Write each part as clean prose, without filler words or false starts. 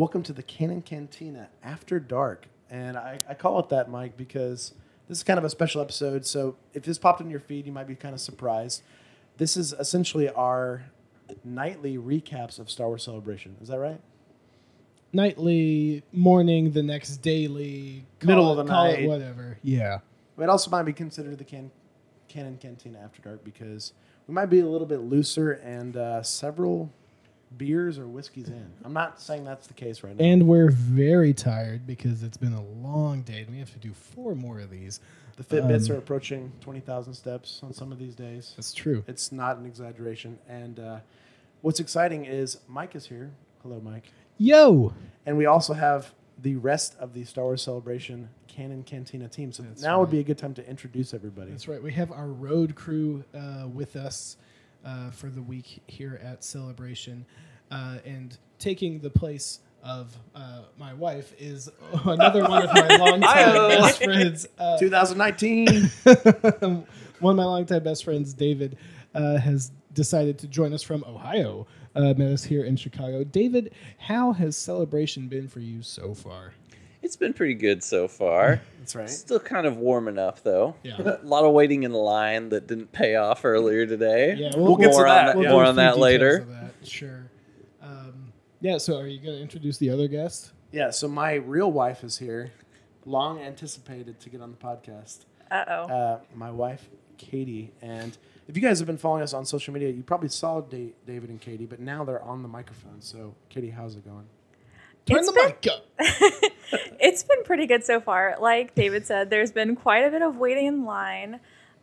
Welcome to the Canon Cantina After Dark. And I call it that, Mike, because this is kind of a special episode. So if this popped in your feed, you might be kind of surprised. This is essentially our nightly recaps of Star Wars Celebration. Is that right? Nightly, morning, the next daily, Middle of the call night. it whatever. Yeah. It also might be considered the Canon Cantina After Dark because we might be a little bit looser and several beers or whiskeys in. I'm not saying that's the case right now. And we're very tired because it's been a long day and we have to do 4 more of these. The Fitbits are approaching 20,000 steps on some of these days. That's true. It's not an exaggeration. And what's exciting is Mike is here. Hello, Mike. Yo! And we also have the rest of the Star Wars Celebration Canon Cantina team. So now would be a good time to introduce everybody. That's right. We have our road crew with us for the week here at Celebration. And taking the place of my wife is another one of my longtime best friends. 2019. One of my longtime best friends, David, has decided to join us from Ohio. Met us here in Chicago. David, how has Celebration been for you so far? It's been pretty good so far. That's right. Still kind of warming up, though. Yeah. A lot of waiting in line that didn't pay off earlier today. Yeah, We'll get to more that. on Yeah. more go on through that details later. of that, sure. Yeah, so are you going to introduce the other guest? Yeah, so my real wife is here. Long anticipated to get on the podcast. Uh-oh. My wife, Katie. And if you guys have been following us on social media, you probably saw David and Katie, but now they're on the microphone. So, Katie, how's it going? Turn It's the been- mic up. It's been pretty good so far. Like David said, there's been quite a bit of waiting in line.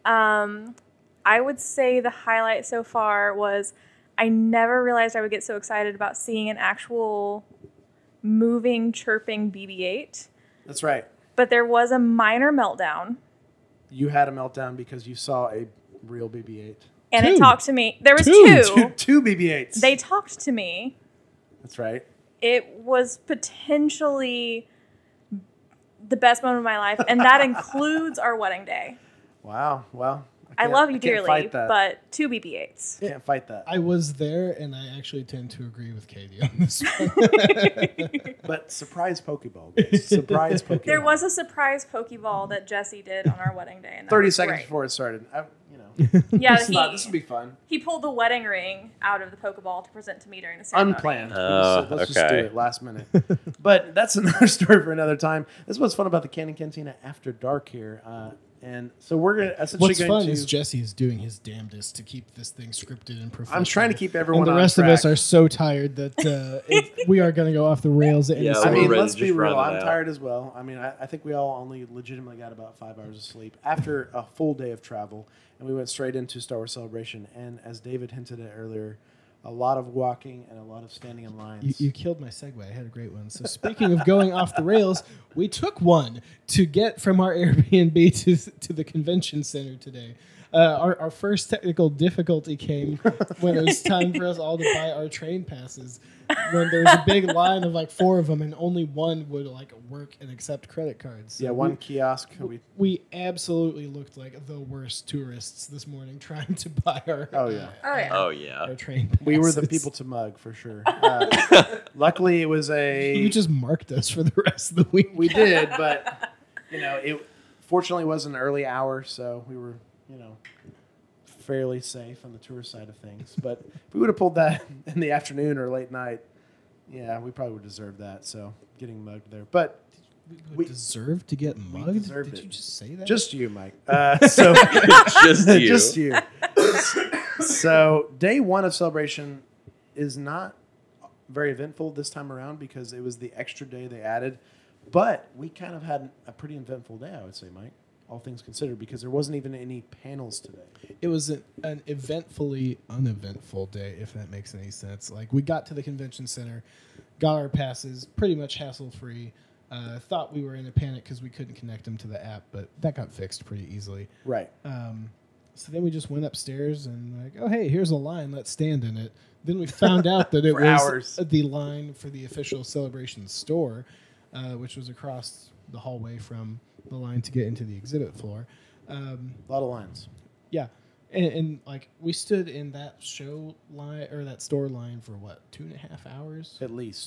I would say the highlight so far was I never realized I would get so excited about seeing an actual moving, chirping BB-8. That's right. But there was a minor meltdown. You had a meltdown because you saw a real BB-8. And Two. it talked to me. There was Two. Two BB-8s. They talked to me. That's right. It was potentially the best moment of my life, and that includes our wedding day. Wow. Well, I love you can't dearly, fight that. but 2 BB-8s. Can't fight that. I was there, and I actually tend to agree with Katie on this one. But surprise Pokeball. guys. Surprise Pokeball. There was a surprise Pokeball that Jesse did on our wedding day. And that 30 was seconds great. before it started. Yeah, This will be fun. he pulled the wedding ring out of the Pokeball to present to me during the ceremony. Unplanned. Oh, Let's just do okay. it last minute. But that's another story for another time. This is what's fun about the Canon Cantina After Dark here. And so we're going to essentially What's going fun to... is Jesse is doing his damnedest to keep this thing scripted and professional. I'm trying to keep everyone And the on rest track. of us are so tired that we are going to go off the rails at any Yeah, I second. we're mean, ready let's to be just real. run it I'm out. tired as well. I mean, I think we all only legitimately got about 5 hours of sleep after a full day of travel, and we went straight into Star Wars Celebration. And as David hinted at earlier, a lot of walking and a lot of standing in lines. You killed my segue. I had a great one. So speaking of going off the rails, we took one to get from our Airbnb to the convention center today. Our first technical difficulty came when it was time for us all to buy our train passes. When there was a big line of like 4 of them, and only one would like work and accept credit cards. So Yeah, one kiosk. We absolutely looked like the worst tourists this morning trying to buy our Oh, yeah. Oh, yeah. Oh, yeah. our train passes. We were the people to mug, for sure. Luckily, it was You just marked us for the rest of the week. We did, but, it fortunately was an early hour, so we were, fairly safe on the tourist side of things. But if we would have pulled that in the afternoon or late night, yeah, we probably would deserve that. So getting mugged there. But We deserve to get mugged? deserved Did it. you just say that? just you, Mike. So Just you. just you. So day one of Celebration is not very eventful this time around because it was the extra day they added. But we kind of had a pretty eventful day, I would say, Mike, all things considered, because there wasn't even any panels today. It was an eventfully uneventful day, if that makes any sense. Like, we got to the convention center, got our passes, pretty much hassle-free. Thought we were in a panic because we couldn't connect them to the app, but that got fixed pretty easily. Right. So then we just went upstairs and like, oh, hey, here's a line. Let's stand in it. Then we found out that it For was hours. the line for the official Celebration store, which was across the hallway from the line to get into the exhibit floor. A lot of lines. Yeah. And like we stood in that show line or that store line for what, 2.5 hours? At least.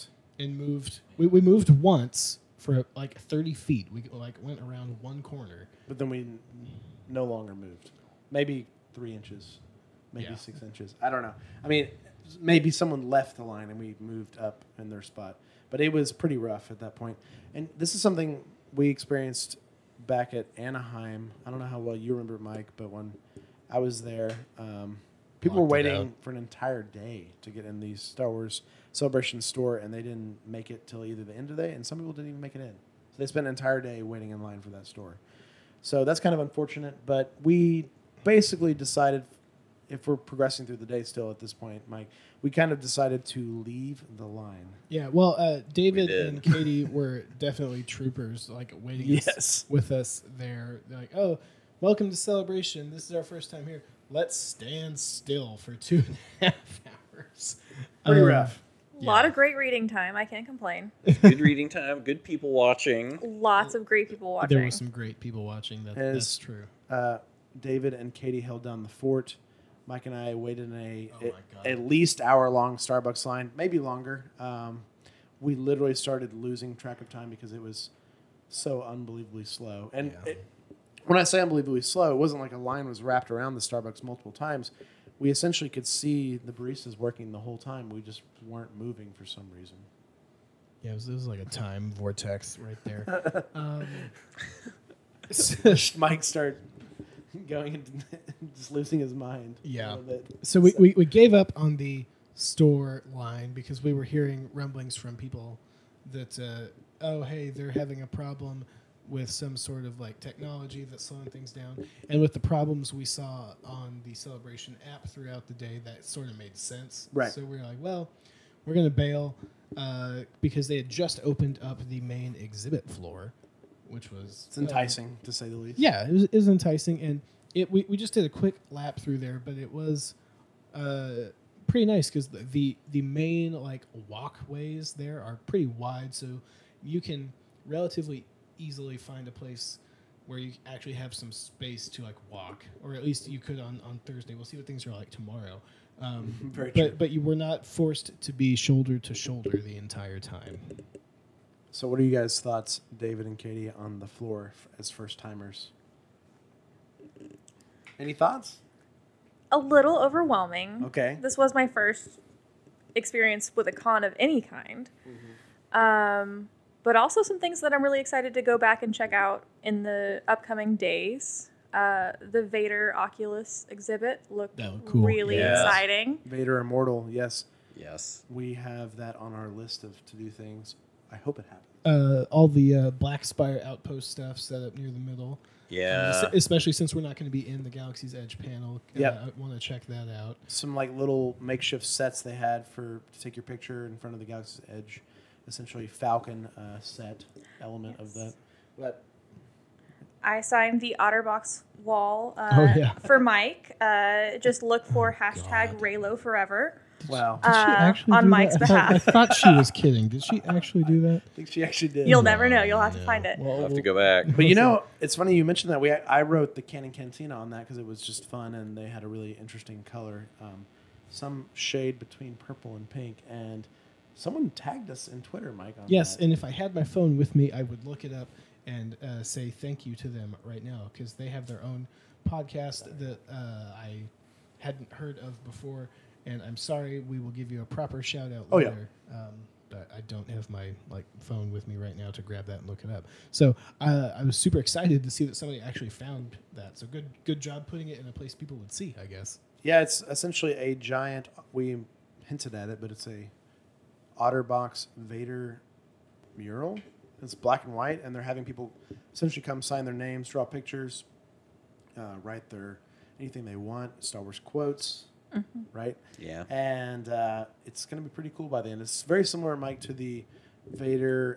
and moved. We moved once for like 30 feet. We like went around one corner. But then we no longer moved. Maybe 3 inches, maybe Yeah. 6 inches. I don't know. I mean, maybe someone left the line and we moved up in their spot. But it was pretty rough at that point. And this is something we experienced back at Anaheim. I don't know how well you remember, Mike, but when I was there, people were Locked it waiting out. for an entire day to get in the Star Wars Celebration store, and they didn't make it till either the end of the day, and some people didn't even make it in. So they spent an entire day waiting in line for that store. So that's kind of unfortunate, but we basically decided, if we're progressing through the day still at this point, Mike, we kind of decided to leave the line. Yeah, well, David did. and Katie were definitely troopers, like waiting Yes. with us there. They're like, "Oh, welcome to Celebration. This is our first time here. Let's stand still for 2.5 hours." Pretty rough. A lot of great reading time. I can't complain. Good reading time. Good people watching. Lots of great people watching. There were some great people watching. As- That's true. David and Katie held down the fort. Mike and I waited in Oh my God. at least hour-long Starbucks line, maybe longer. We literally started losing track of time because it was so unbelievably slow. And Yeah. when I say unbelievably slow, it wasn't like a line was wrapped around the Starbucks multiple times. We essentially could see the baristas working the whole time. We just weren't moving for some reason. Yeah, it was like a time vortex right there. Mike started going into just losing his mind. Yeah. A little bit. So we gave up on the store line because we were hearing rumblings from people that, oh, hey, they're having a problem with some sort of like technology that's slowing things down. And with the problems we saw on the Celebration app throughout the day, that sort of made sense. Right. So we were like, well, we're going to bail because they had just opened up the main exhibit floor, which was... It's enticing, to say the least. Yeah, it was enticing, and we just did a quick lap through there, but it was pretty nice because the main like walkways there are pretty wide, so you can relatively easily find a place where you actually have some space to like walk, or at least you could on Thursday. We'll see what things are like tomorrow. Very true. But you were not forced to be shoulder to shoulder the entire time. So what are you guys' thoughts, David and Katie, on the floor as first-timers? Any thoughts? A little overwhelming. Okay. This was my first experience with a con of any kind. But also some things that I'm really excited to go back and check out in the upcoming days. The Vader Oculus exhibit looked That looked cool. really Yes. exciting. Vader Immortal, yes. Yes. We have that on our list of to-do things. I hope it happens. All the Black Spire Outpost stuff set up near the middle. Yeah. Especially since we're not going to be in the Galaxy's Edge panel. Yep. I want to check that out. Some like little makeshift sets they had to take your picture in front of the Galaxy's Edge. Essentially Falcon set element of that. But I signed the Otterbox wall Oh, yeah. for Mike. Just look for hashtag God. Raylo forever. wow. Did she actually on do Mike's that? I behalf. thought she was kidding. Did she actually do that? I think she actually did. You'll never know. You'll have to No. find it. Well, I'll have to go back. But you know, it's funny you mentioned that. I wrote the Canon Cantina on that because it was just fun and they had a really interesting color, some shade between purple and pink. And someone tagged us in Twitter, Mike. On Yes, that. and if I had my phone with me, I would look it up and say thank you to them right now because they have their own podcast that I hadn't heard of before. And I'm sorry, we will give you a proper shout out Oh, yeah. later. But I don't have my phone with me right now to grab that and look it up. So I was super excited to see that somebody actually found that. So good job putting it in a place people would see, I guess. Yeah, it's essentially a giant. We hinted at it, but it's a Otterbox Vader mural. It's black and white, and they're having people essentially come sign their names, draw pictures, write their anything they want, Star Wars quotes, right? Yeah. And it's going to be pretty cool by the end. It's very similar, Mike, to the Vader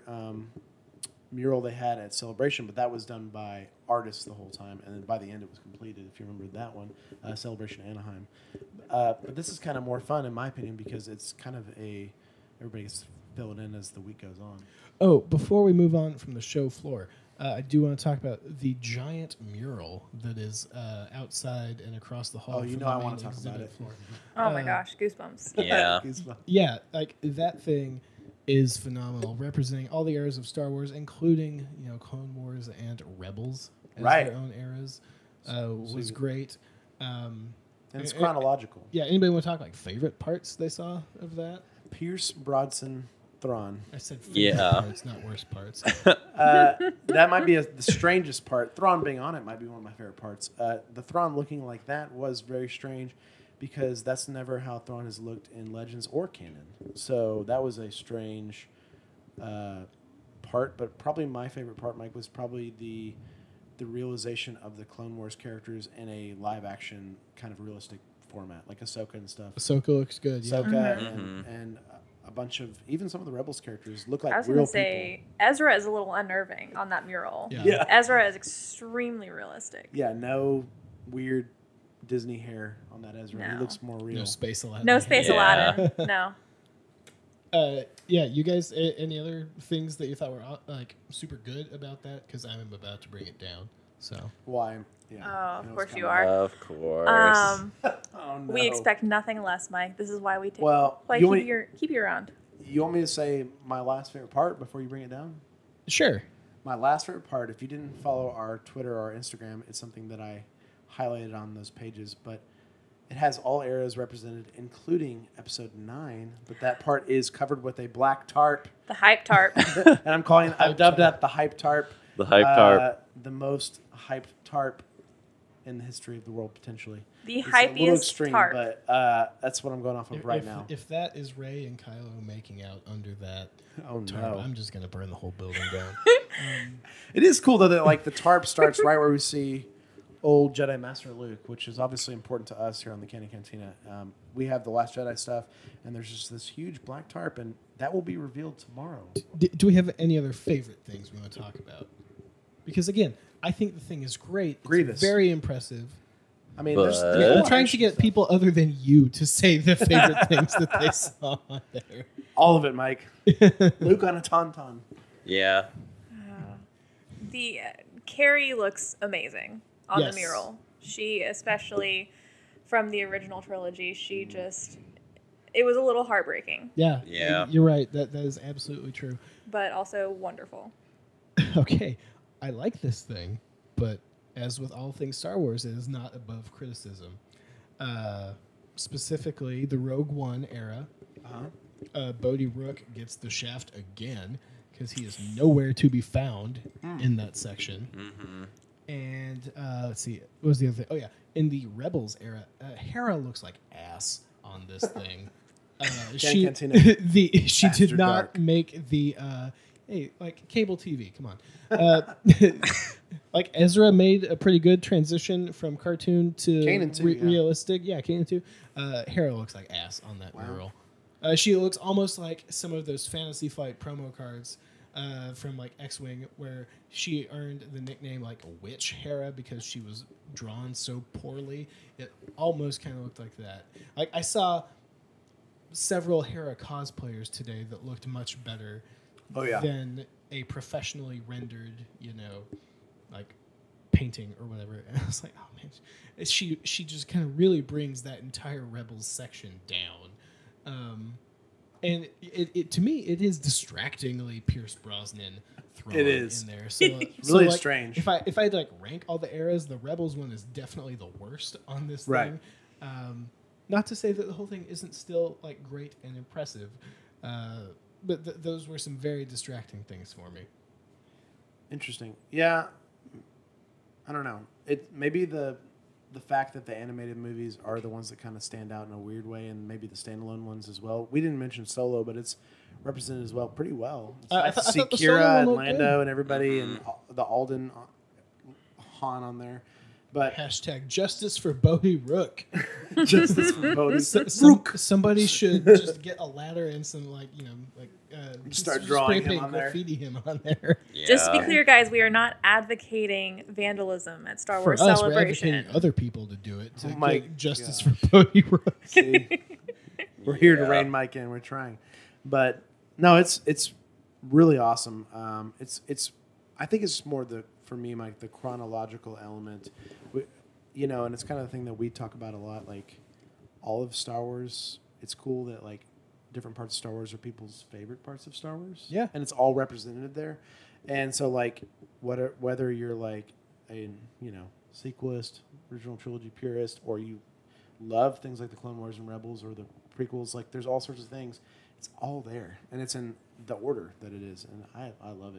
mural they had at Celebration, but that was done by artists the whole time, and then by the end it was completed, if you remember that one, Celebration Anaheim. But this is kind of more fun, in my opinion, because it's kind of everybody gets to fill it in as the week goes on. Oh, before we move on from the show floor, I do want to talk about the giant mural that is outside and across the hall. Oh, you from know the I main wanna talk about exhibit it. floor. Oh my gosh, goosebumps. Yeah. Goosebumps. Yeah, like that thing is phenomenal, representing all the eras of Star Wars, including Clone Wars and Rebels as Right. their own eras. Was great. And it's chronological. Yeah, anybody want to talk like favorite parts they saw of that? Pierce Brodson Thrawn. I said favorite parts, not worst parts. That might be the strangest part. Thrawn being on it might be one of my favorite parts. The Thrawn looking like that was very strange because that's never how Thrawn has looked in Legends or canon. So that was a strange part. But probably my favorite part, Mike, was probably the realization of the Clone Wars characters in a live action kind of realistic format, like Ahsoka and stuff. Ahsoka looks good. Yeah. Ahsoka and a bunch of even some of the Rebels characters look like I was real going to say Ezra is a little unnerving on that mural. Yeah. Ezra is extremely realistic. Yeah, no weird Disney hair on that Ezra. He No. looks more real. No space Aladdin. No Space Yeah. Aladdin. No. Yeah, you guys, any other things that you thought were like super good about that? Because I'm about to bring it down. So Why? Yeah. Oh, of I know course it's you coming. are. Of course. Oh, no. We expect nothing less, Mike. This is why we take. Well, why you want keep you around. You want me to say my last favorite part before you bring it down? sure. My last favorite part, if you didn't follow our Twitter or Instagram, it's something that I highlighted on those pages, but it has all eras represented, including episode 9, but that part is covered with a black tarp, The hype tarp. and I've dubbed that the hype tarp. The hype tarp. The most hyped tarp in the history of the world, potentially. The It's a little hypiest extreme, tarp. but that's what I'm going off of right if, now. If that is Rey and Kylo making out under that Oh, tarp, no. I'm just gonna burn the whole building down. It is cool though that like the tarp starts right where we see old Jedi Master Luke, which is obviously important to us here on the Candy Cantina. We have the Last Jedi stuff, and there's just this huge black tarp, and that will be revealed tomorrow. Do we have any other favorite things we want to talk about? Because again, I think the thing is great. It's Grievous. very impressive. I mean, But- there's Yeah, I'm trying to get people other than you to say the favorite things that they saw on there. all of it, Mike. Luke on a tauntaun. Yeah. The Carrie looks amazing on Yes. the mural. She, especially from the original trilogy, she just. It was a little heartbreaking, Yeah, Yeah. you're right. That is absolutely true. but also wonderful. Okay, I like this thing, but as with all things Star Wars, it is not above criticism. Specifically, the Rogue One era. Bodhi Rook gets the shaft again because he is nowhere to be found in that section. And let's see, what was the other thing? Oh yeah, in the Rebels era, Hera looks like ass on this thing. She Cantina. she After did not dark. make the hey, like cable TV. Come on, like Ezra made a pretty good transition from cartoon to Kanan too, yeah. realistic. Yeah, Kanan too. Hera looks like ass on that mural. She looks almost like some of those Fantasy Flight promo cards from like X-Wing, where she earned the nickname like Witch Hera because she was drawn so poorly. It almost kind of looked like that. Like I saw several Hera cosplayers today that looked much better Oh, yeah. than a professionally rendered, like painting or whatever. And I was like, oh man, she just kind of really brings that entire Rebels section down. And it to me, it is distractingly Pierce Brosnan thrown It is. in there. So, Really like, strange. If I had to like rank all the eras, the Rebels one is definitely the worst on this Right. thing. Not to say that the whole thing isn't still like great and impressive, but those were some very distracting things for me. Interesting. Yeah. I don't know. It maybe the fact that the animated movies are the ones that kind of stand out in a weird way, and maybe the standalone ones as well. We didn't mention Solo, but it's represented as well pretty well. It's I nice to thought see the Solo Kira one and looked Lando good. and everybody and the Alden Han on there. But Hashtag justice for Bodhi Rook. justice for Bodhi. Somebody should just get a ladder and some Start spray drawing him paint on there. graffiti him on there. Yeah. Just to be clear, guys, we are not advocating vandalism at Star For Wars us, we're Celebration. advocating other people to do it to Oh my get justice gosh. for Bodhi Rook. See, we're here to Yeah. rein Mike in. We're trying, but no, it's really awesome. It's I think it's more for me, Mike, the chronological element, and it's kind of the thing that we talk about a lot. Like all of Star Wars, it's cool that like different parts of Star Wars are people's favorite parts of Star Wars. Yeah. And it's all represented there. And so, like, whether you're, like, a, sequelist, original trilogy purist, or you love things like the Clone Wars and Rebels or the prequels, like, there's all sorts of things. It's all there. And it's in the order that it is. And I love it.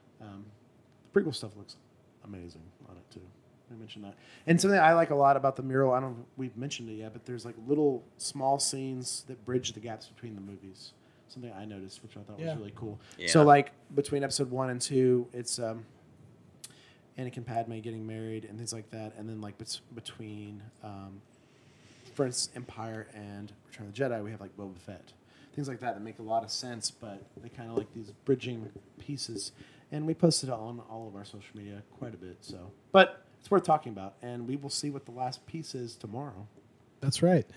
The prequel stuff looks amazing on it, too. I mentioned that. And something I like a lot about the mural, I don't know if we've mentioned it yet, but there's like little small scenes that bridge the gaps between the movies. Something I noticed, which I thought was really cool. Yeah. So like between episode 1 and 2, it's Anakin Padme getting married and things like that. And then like between, for instance, Empire and Return of the Jedi, we have like Boba Fett. Things like that make a lot of sense, but they kind of like these bridging pieces. And we posted it on all of our social media quite a bit. So, but it's worth talking about, and we will see what the last piece is tomorrow. That's right.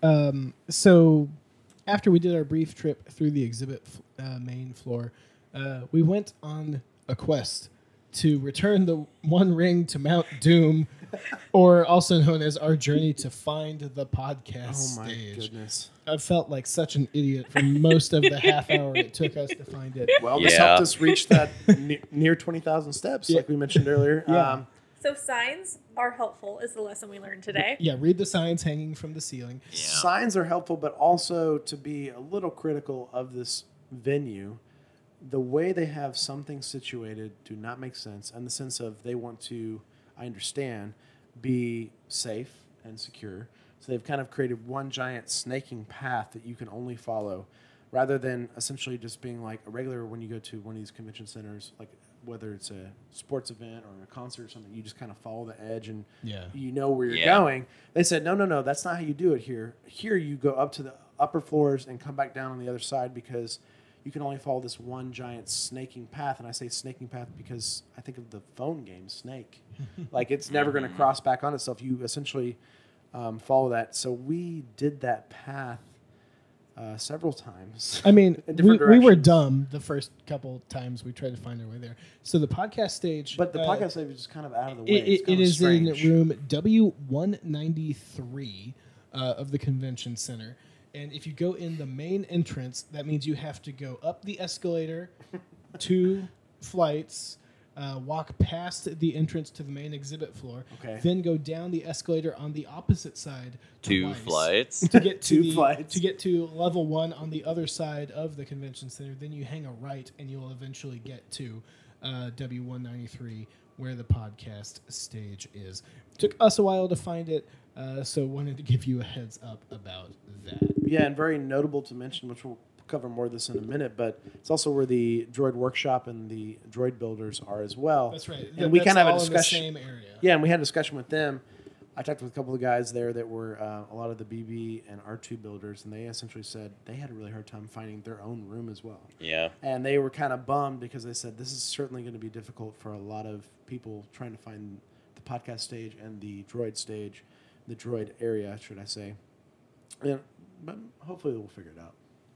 So after we did our brief trip through the exhibit main floor, we went on a quest to return the One Ring to Mount Doom, or also known as our journey to find the podcast stage. Oh my goodness. I felt like such an idiot for most of the half hour it took us to find it. Well, this helped us reach that near 20,000 steps, like we mentioned earlier. Yeah. So signs are helpful is the lesson we learned today. Yeah, read the signs hanging from the ceiling. Yeah. Signs are helpful, but also to be a little critical of this venue. The way they have some things situated do not make sense, in the sense of they want to, I understand, be safe and secure. So they've kind of created one giant snaking path that you can only follow, rather than essentially just being like a regular when you go to one of these convention centers, like whether it's a sports event or a concert or something, you just kind of follow the edge and you know where you're going. They said, no, that's not how you do it here. Here you go up to the upper floors and come back down on the other side because you can only follow this one giant snaking path. And I say snaking path because I think of the phone game Snake. Like it's never going to cross back on itself. You essentially follow that. So we did that path several times. I mean, we were dumb the first couple times we tried to find our way there. So the podcast stage... But the podcast stage is just kind of out of the way. It is strange. In room W193 of the convention center. And if you go in the main entrance, that means you have to go up the escalator, 2 flights, walk past the entrance to the main exhibit floor, then go down the escalator on the opposite side 2 flights to get to to get to level 1 on the other side of the convention center. Then you hang a right, and you'll eventually get to W193, where the podcast stage is. Took us a while to find it, so wanted to give you a heads up about that. Yeah, and very notable to mention, which we'll cover more of this in a minute, but it's also where the Droid Workshop and the Droid Builders are as well. That's right. And we kind of have a discussion. In the same area. Yeah, and we had a discussion with them. I talked with a couple of guys there that were a lot of the BB and R2 builders, and they essentially said they had a really hard time finding their own room as well. Yeah. And they were kind of bummed because they said this is certainly going to be difficult for a lot of people trying to find the podcast stage and the droid stage, the droid area, should I say. And, but hopefully we'll figure it out.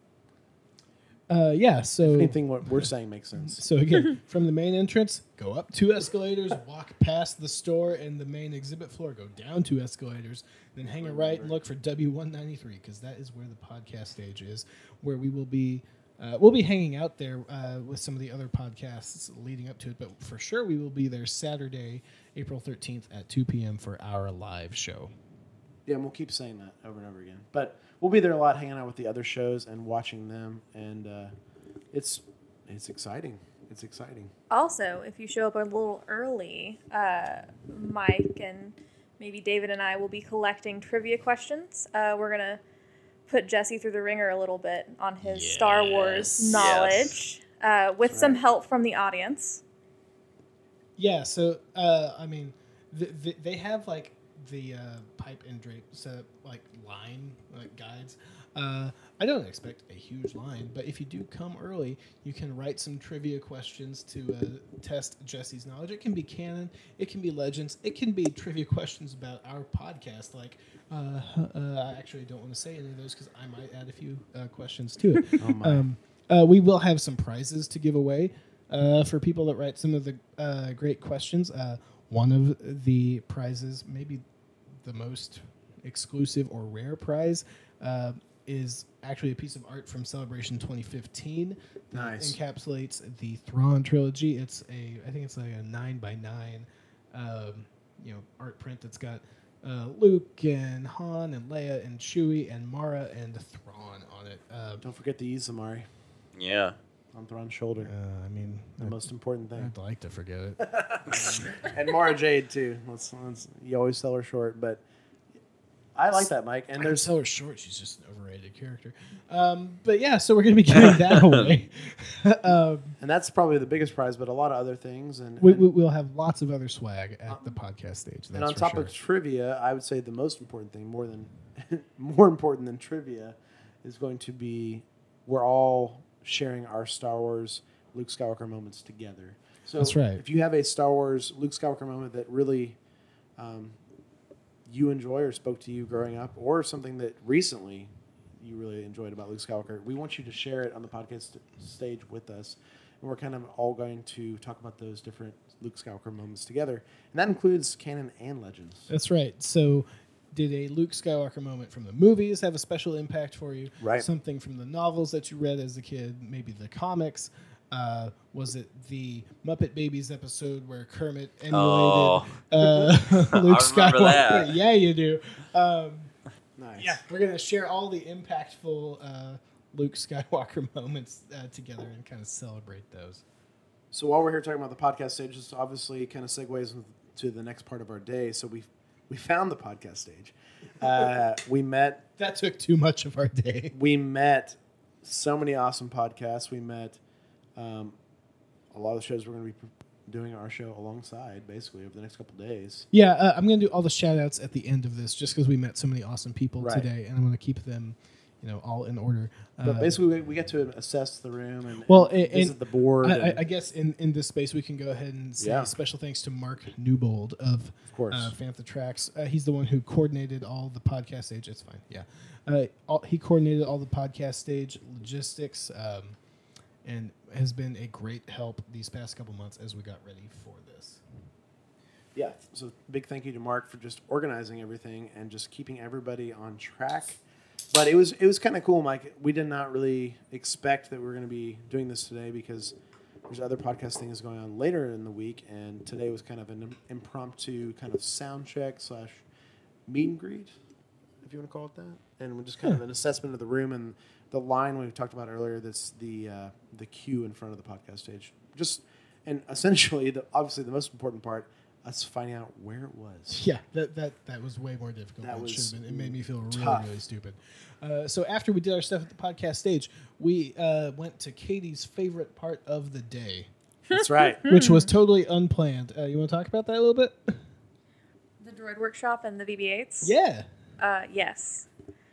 So if anything what we're saying makes sense. So again, from the main entrance, go up 2 escalators, walk past the store and the main exhibit floor, go down 2 escalators, then hang a right and look for W193 because that is where the podcast stage is, where we will be. We'll be hanging out there with some of the other podcasts leading up to it, but for sure we will be there Saturday, April 13th at 2 p.m. for our live show. Yeah, and we'll keep saying that over and over again. But we'll be there a lot, hanging out with the other shows and watching them, and it's exciting. It's exciting. Also, if you show up a little early, Mike and maybe David and I will be collecting trivia questions. We're gonna put Jesse through the ringer a little bit on his Star Wars knowledge, with some help from the audience. Yeah. So I mean, they have like the pipe and drape set like line guides. I don't expect a huge line, but if you do come early, you can write some trivia questions to test Jesse's knowledge. It can be canon, it can be legends, it can be trivia questions about our podcast. Like, I actually don't want to say any of those because I might add a few questions to it. We will have some prizes to give away for people that write some of the great questions. One of the prizes, maybe the most exclusive or rare prize, is actually a piece of art from Celebration 2015 that Nice. encapsulates the Thrawn trilogy. I think it's like a 9x9, art print that's got Luke and Han and Leia and Chewie and Mara and Thrawn on it. Don't forget to use Amari Yeah. on Thrawn's shoulder. The most important thing. I'd like to forget it. And Mara Jade too. You always sell her short, but I like that, Mike. And I there's sell her short. She's just an overrated character. But yeah, so we're going to be giving that away. and that's probably the biggest prize, but a lot of other things. And We'll have lots of other swag at the podcast stage. and on That's for top sure. of trivia, I would say the most important thing, more important than trivia, is going to be we're all sharing our Star Wars Luke Skywalker moments together. So That's right. if you have a Star Wars Luke Skywalker moment that really you enjoy or spoke to you growing up, or something that recently you really enjoyed about Luke Skywalker, we want you to share it on the podcast stage with us. And we're kind of all going to talk about those different Luke Skywalker moments together. And that includes canon and legends. That's right. So, did a Luke Skywalker moment from the movies have a special impact for you? Right. Something from the novels that you read as a kid, maybe the comics. Was it the Muppet Babies episode where Kermit emulated Oh. Luke I remember Skywalker? that. Yeah, you do. Nice. Yeah, we're gonna share all the impactful Luke Skywalker moments together and kind of celebrate those. So while we're here talking about the podcast stage, this obviously kind of segues to the next part of our day. So we found the podcast stage. We met That took too much of our day. so many awesome podcasts. We met a lot of the shows we're going to be doing our show alongside, basically, over the next couple of days. Yeah, I'm going to do all the shout-outs at the end of this just because we met so many awesome people Right. today, and I'm going to keep them, all in order. But basically, we get to assess the room and, and visit the board. I guess in this space we can go ahead and say special thanks to Mark Newbold of course. Fantha Tracks. He's the one who coordinated all the podcast stage. It's fine, yeah. He coordinated all the podcast stage logistics and has been a great help these past couple months as we got ready for this. Yeah, so big thank you to Mark for just organizing everything and just keeping everybody on track. But it was kind of cool, Mike. We did not really expect that we were going to be doing this today because there's other podcast things going on later in the week, and today was kind of an impromptu kind of sound check / meet and greet, if you want to call it that. And we're just kind of an assessment of the room and the line we talked about earlier. That's the queue in front of the podcast stage. And essentially, obviously the most important part, us finding out where it was. Yeah, that was way more difficult That than it should was have been. It made me feel really, tough. really stupid. So after we did our stuff at the podcast stage, we went to Katie's favorite part of the day, That's right. which was totally unplanned. You want to talk about that a little bit? The Droid Workshop and the BB-8s? Yeah. Yes.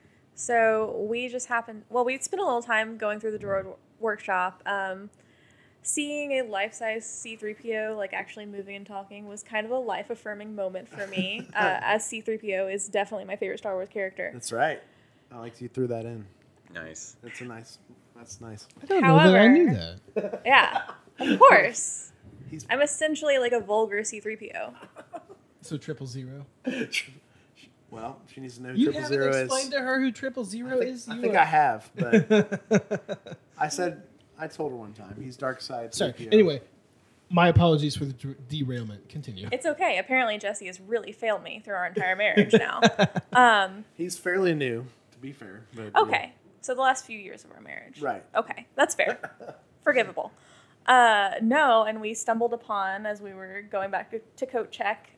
So we just happened, we spent a little time going through the Droid Workshop. Seeing a life-size C-3PO like actually moving and talking was kind of a life-affirming moment for me, as C-3PO is definitely my favorite Star Wars character. That's right. I like you threw that in. Nice. That's nice. I don't know that I However- knew that. Yeah, of course. He's- I'm essentially like a vulgar C-3PO. So 000. Well, she needs to know who You Triple haven't Zero explained is. to her who 000 is. I You think are- I have, but I told her one time. He's dark side. Sorry. 3PO. Anyway, my apologies for the derailment. Continue. It's okay. Apparently Jesse has really failed me through our entire marriage now. He's fairly new, to be fair. But Okay, so the last few years of our marriage. Right. Okay, that's fair. Forgivable. No, and we stumbled upon, as we were going back to coat check,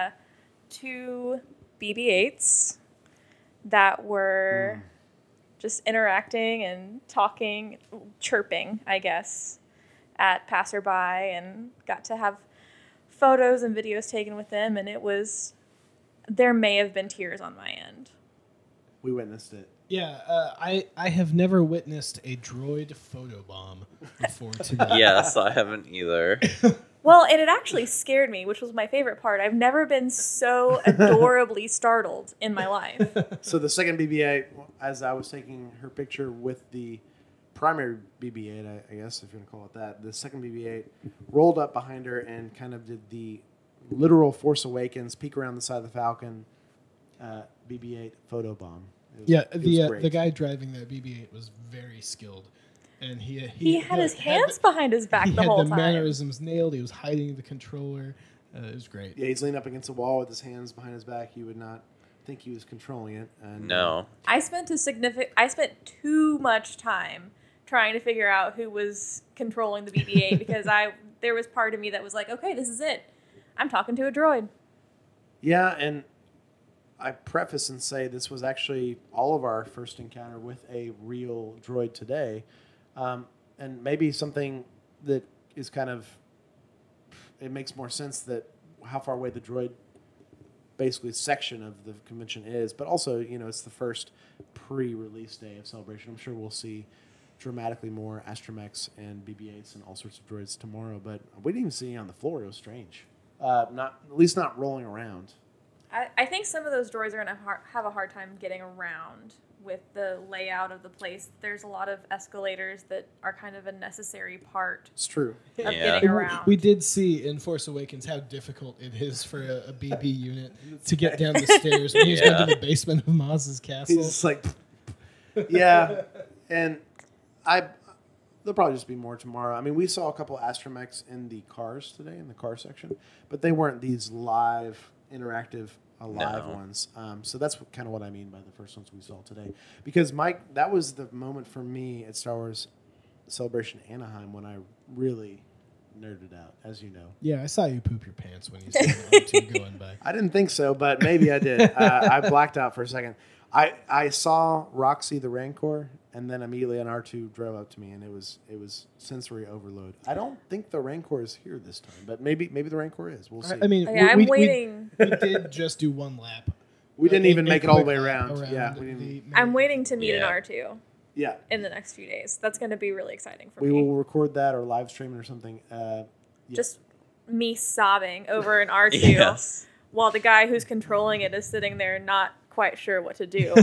2 BB-8s that were just interacting and talking, chirping, I guess, at passerby, and got to have photos and videos taken with them, and there may have been tears on my end. We witnessed it. Yeah, I have never witnessed a droid photobomb before today. Yes, I haven't either. Well, and it actually scared me, which was my favorite part. I've never been so adorably startled in my life. So the second BB-8, as I was taking her picture with the primary BB-8, I guess, if you want to call it that, the second BB-8 rolled up behind her and kind of did the literal Force Awakens, peek around the side of the Falcon, BB-8 photobomb. Yeah, It was great. the guy driving that BB-8 was very skilled, and He had his hands behind his back he the had whole the time. mannerisms nailed. He was hiding the controller. It was great. Yeah, he's leaning up against a wall with his hands behind his back. You would not think he was controlling it. And, No. I spent too much time trying to figure out who was controlling the BB-8 because there was part of me that was like, okay, this is it. I'm talking to a droid. Yeah, and I preface and say this was actually all of our first encounter with a real droid today. And maybe something that is kind of, it makes more sense that how far away the droid basically section of the convention is, but also, it's the first pre-release day of Celebration. I'm sure we'll see dramatically more astromechs and BB-8s and all sorts of droids tomorrow, but we didn't even see any on the floor. It was strange. At least not rolling around. I think some of those droids are going to have a hard time getting around with the layout of the place. There's a lot of escalators that are kind of a necessary part It's true. of Yeah. getting around. We did see in Force Awakens how difficult it is for a BB unit to get down the stairs when he's Yeah. going to the basement of Maz's castle. He's just like, yeah, and there'll probably just be more tomorrow. I mean, we saw a couple astromechs in the cars today, in the car section, but they weren't these live, interactive, alive No. ones. So that's kind of what I mean by the first ones we saw today. Because, Mike, that was the moment for me at Star Wars Celebration Anaheim when I really nerded out, as you know. Yeah, I saw you poop your pants when you saw R2 going by. I didn't think so, but maybe I did. I blacked out for a second. I saw Roxy the Rancor, and then immediately an R2 drove up to me, and it was sensory overload. I don't think the Rancor is here this time, but maybe the Rancor is. We'll see. I mean, Yeah, I'm waiting. We did just do one lap. we didn't even A make it all the quick way lap around. Yeah, we didn't. the- I'm waiting to meet Yeah. an R2 Yeah, in the next few days. That's going to be really exciting for we me. will record that or live stream it or something. Yeah. Just me sobbing over an R2 Yes. while the guy who's controlling it is sitting there not quite sure what to do.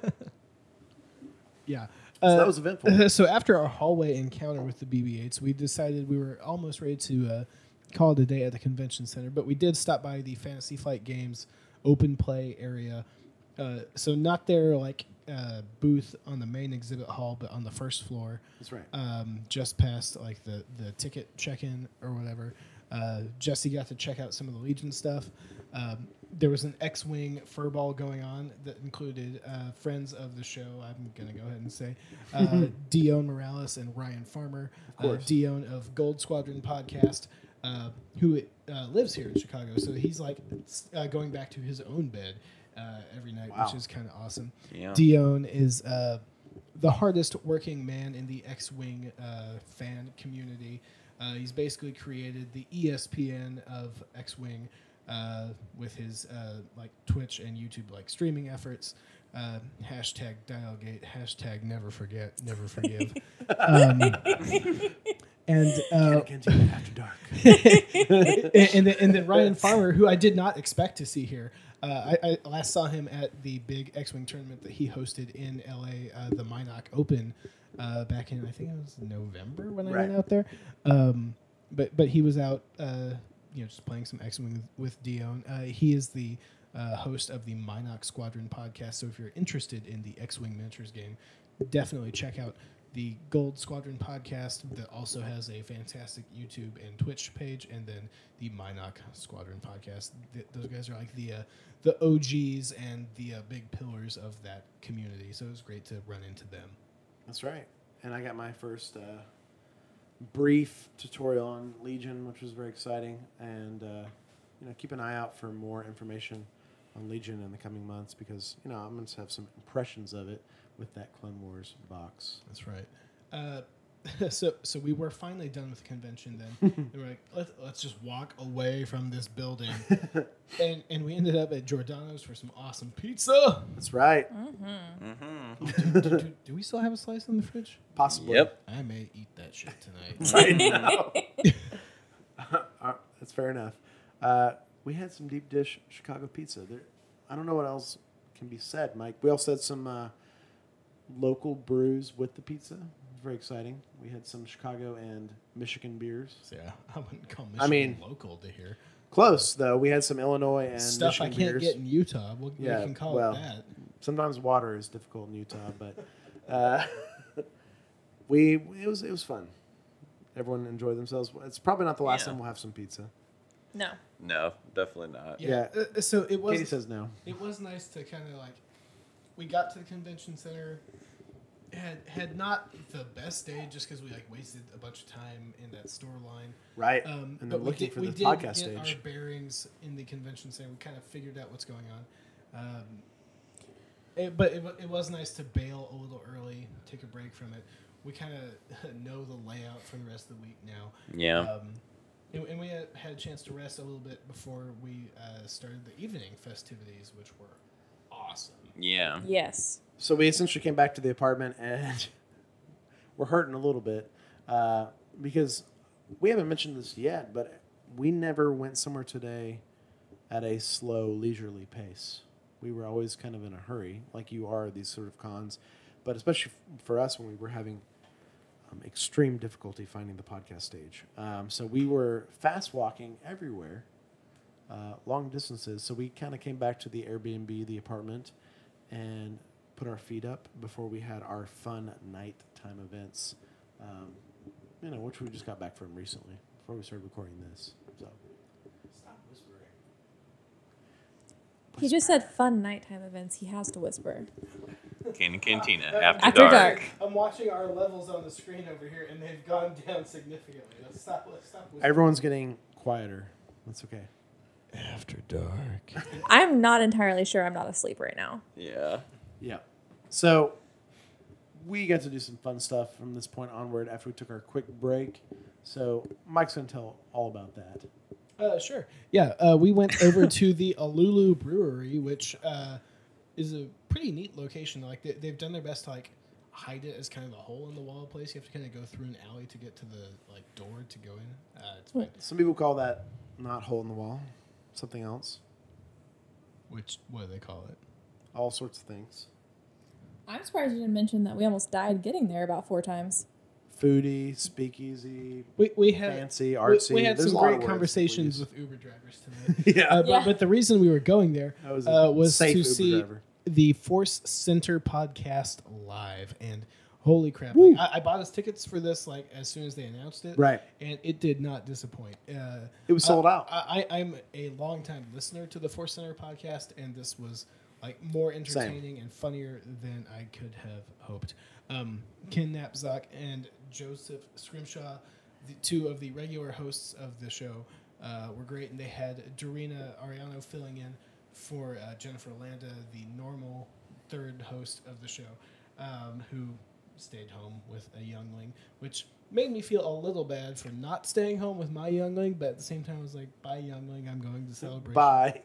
Yeah. So that was eventful. So after our hallway encounter with the BB-8s, we decided we were almost ready to call it a day at the convention center, but we did stop by the Fantasy Flight Games open play area. So not their booth on the main exhibit hall, but on the first floor, That's right. just past the ticket check-in or whatever. Jesse got to check out some of the Legion stuff. There was an X-Wing furball going on that included friends of the show. I'm going to go ahead and say Dion Morales and Ryan Farmer. Of course. Dion of Gold Squadron podcast, who lives here in Chicago. So he's going back to his own bed every night, Wow. which is kind of awesome. Yeah. Dion is the hardest working man in the X-Wing fan community. He's basically created the ESPN of X-Wing with his Twitch and YouTube streaming efforts. Hashtag Dialgate. Hashtag never forget, never forgive. And After dark. and then Ryan Farmer, who I did not expect to see here. I last saw him at the big X-Wing tournament that he hosted in LA, the Minot Open, back in, I think it was November when I went Right. out there. But he was out, just playing some X-Wing with Dion. He is the host of the Minot Squadron podcast. So if you're interested in the X-Wing miniatures game, definitely check out the Gold Squadron podcast that also has a fantastic YouTube and Twitch page, and then the Minot Squadron podcast. Those guys are the OGs and the big pillars of that community. So it was great to run into them. That's right. And I got my first brief tutorial on Legion, which was very exciting. And keep an eye out for more information on Legion in the coming months, because I'm going to have some impressions of it with that Clone Wars box. That's right. So we were finally done with the convention then. And we're like, let's just walk away from this building. and we ended up at Giordano's for some awesome pizza. That's right. Do we still have a slice in the fridge? Possibly. Yep. I may eat that shit tonight. Right now. That's fair enough. We had some deep dish Chicago pizza. I don't know what else can be said, Mike. We also had some local brews with the pizza. It was very exciting. We had some Chicago and Michigan beers. So yeah, I wouldn't call Michigan local to here. Close though. We had some Illinois and Stuff I Michigan can't beers. get in Utah. We Yeah, can call well, it that. Sometimes water is difficult in Utah, but it was fun. Everyone enjoyed themselves. It's probably not the last Yeah. time we'll have some pizza. No. No, definitely not. Yeah. So it was. Katie says no. It was nice to kind of like, we got to the convention center, had not the best day just because we like wasted a bunch of time in that store line. Right. And and then looking for the did podcast get stage. our bearings in the convention center. We kind of figured out what's going on. But it was nice to bail a little early, take a break from it. We kind of know the layout for the rest of the week now. Yeah. And we had a chance to rest a little bit before we started the evening festivities, which were awesome. Yeah. Yes. So we essentially came back to the apartment and we're hurting a little bit because we haven't mentioned this yet, but we never went somewhere today at a slow, leisurely pace. We were always kind of in a hurry, like you are at these sort of cons, but especially for us when we were having extreme difficulty finding the podcast stage. So we were fast walking everywhere, long distances. So we kind of came back to the Airbnb, the apartment, and put our feet up before we had our fun nighttime events, which we just got back from recently before we started recording this. So stop whispering. He just said fun nighttime events. He has to whisper. Cantina After after dark. dark. I'm watching our levels on the screen over here, and they've gone down significantly. Let's stop whispering. Everyone's getting quieter. That's okay. After dark. I'm not entirely sure I'm not asleep right now. Yeah. Yeah. So we got to do some fun stuff from this point onward after we took our quick break. So Mike's going to tell all about that. Sure. Yeah, we went over to the Alulu Brewery, which is a pretty neat location. Like they've done their best to like hide it as kind of a hole in the wall place. You have to kind of go through an alley to get to the like door to go in. It's fine. Some people call that not hole in the wall, something else, What do they call it? all sorts of things. I'm surprised you didn't mention that we almost died getting there about 4 times. Foodie, speakeasy, We had fancy, artsy. We had There's some a lot of great words conversations that with Uber drivers tonight. Yeah. But the reason we were going there That was a was safe to Uber see driver. the Force Center podcast live, and holy crap! Woo. Like, I bought us tickets for this like as soon as they announced it, Right. And it did not disappoint. It was sold out. I'm a longtime listener to the Force Center podcast, and this was like more entertaining and funnier than I could have hoped. Ken Napzok and Joseph Scrimshaw, the 2 of the regular hosts of the show, were great, and they had Dorina Ariano filling in for Jennifer Landa, the normal 3rd host of the show, who stayed home with a youngling, which made me feel a little bad for not staying home with my youngling, but at the same time I was like, bye youngling, I'm going to celebrate. Bye.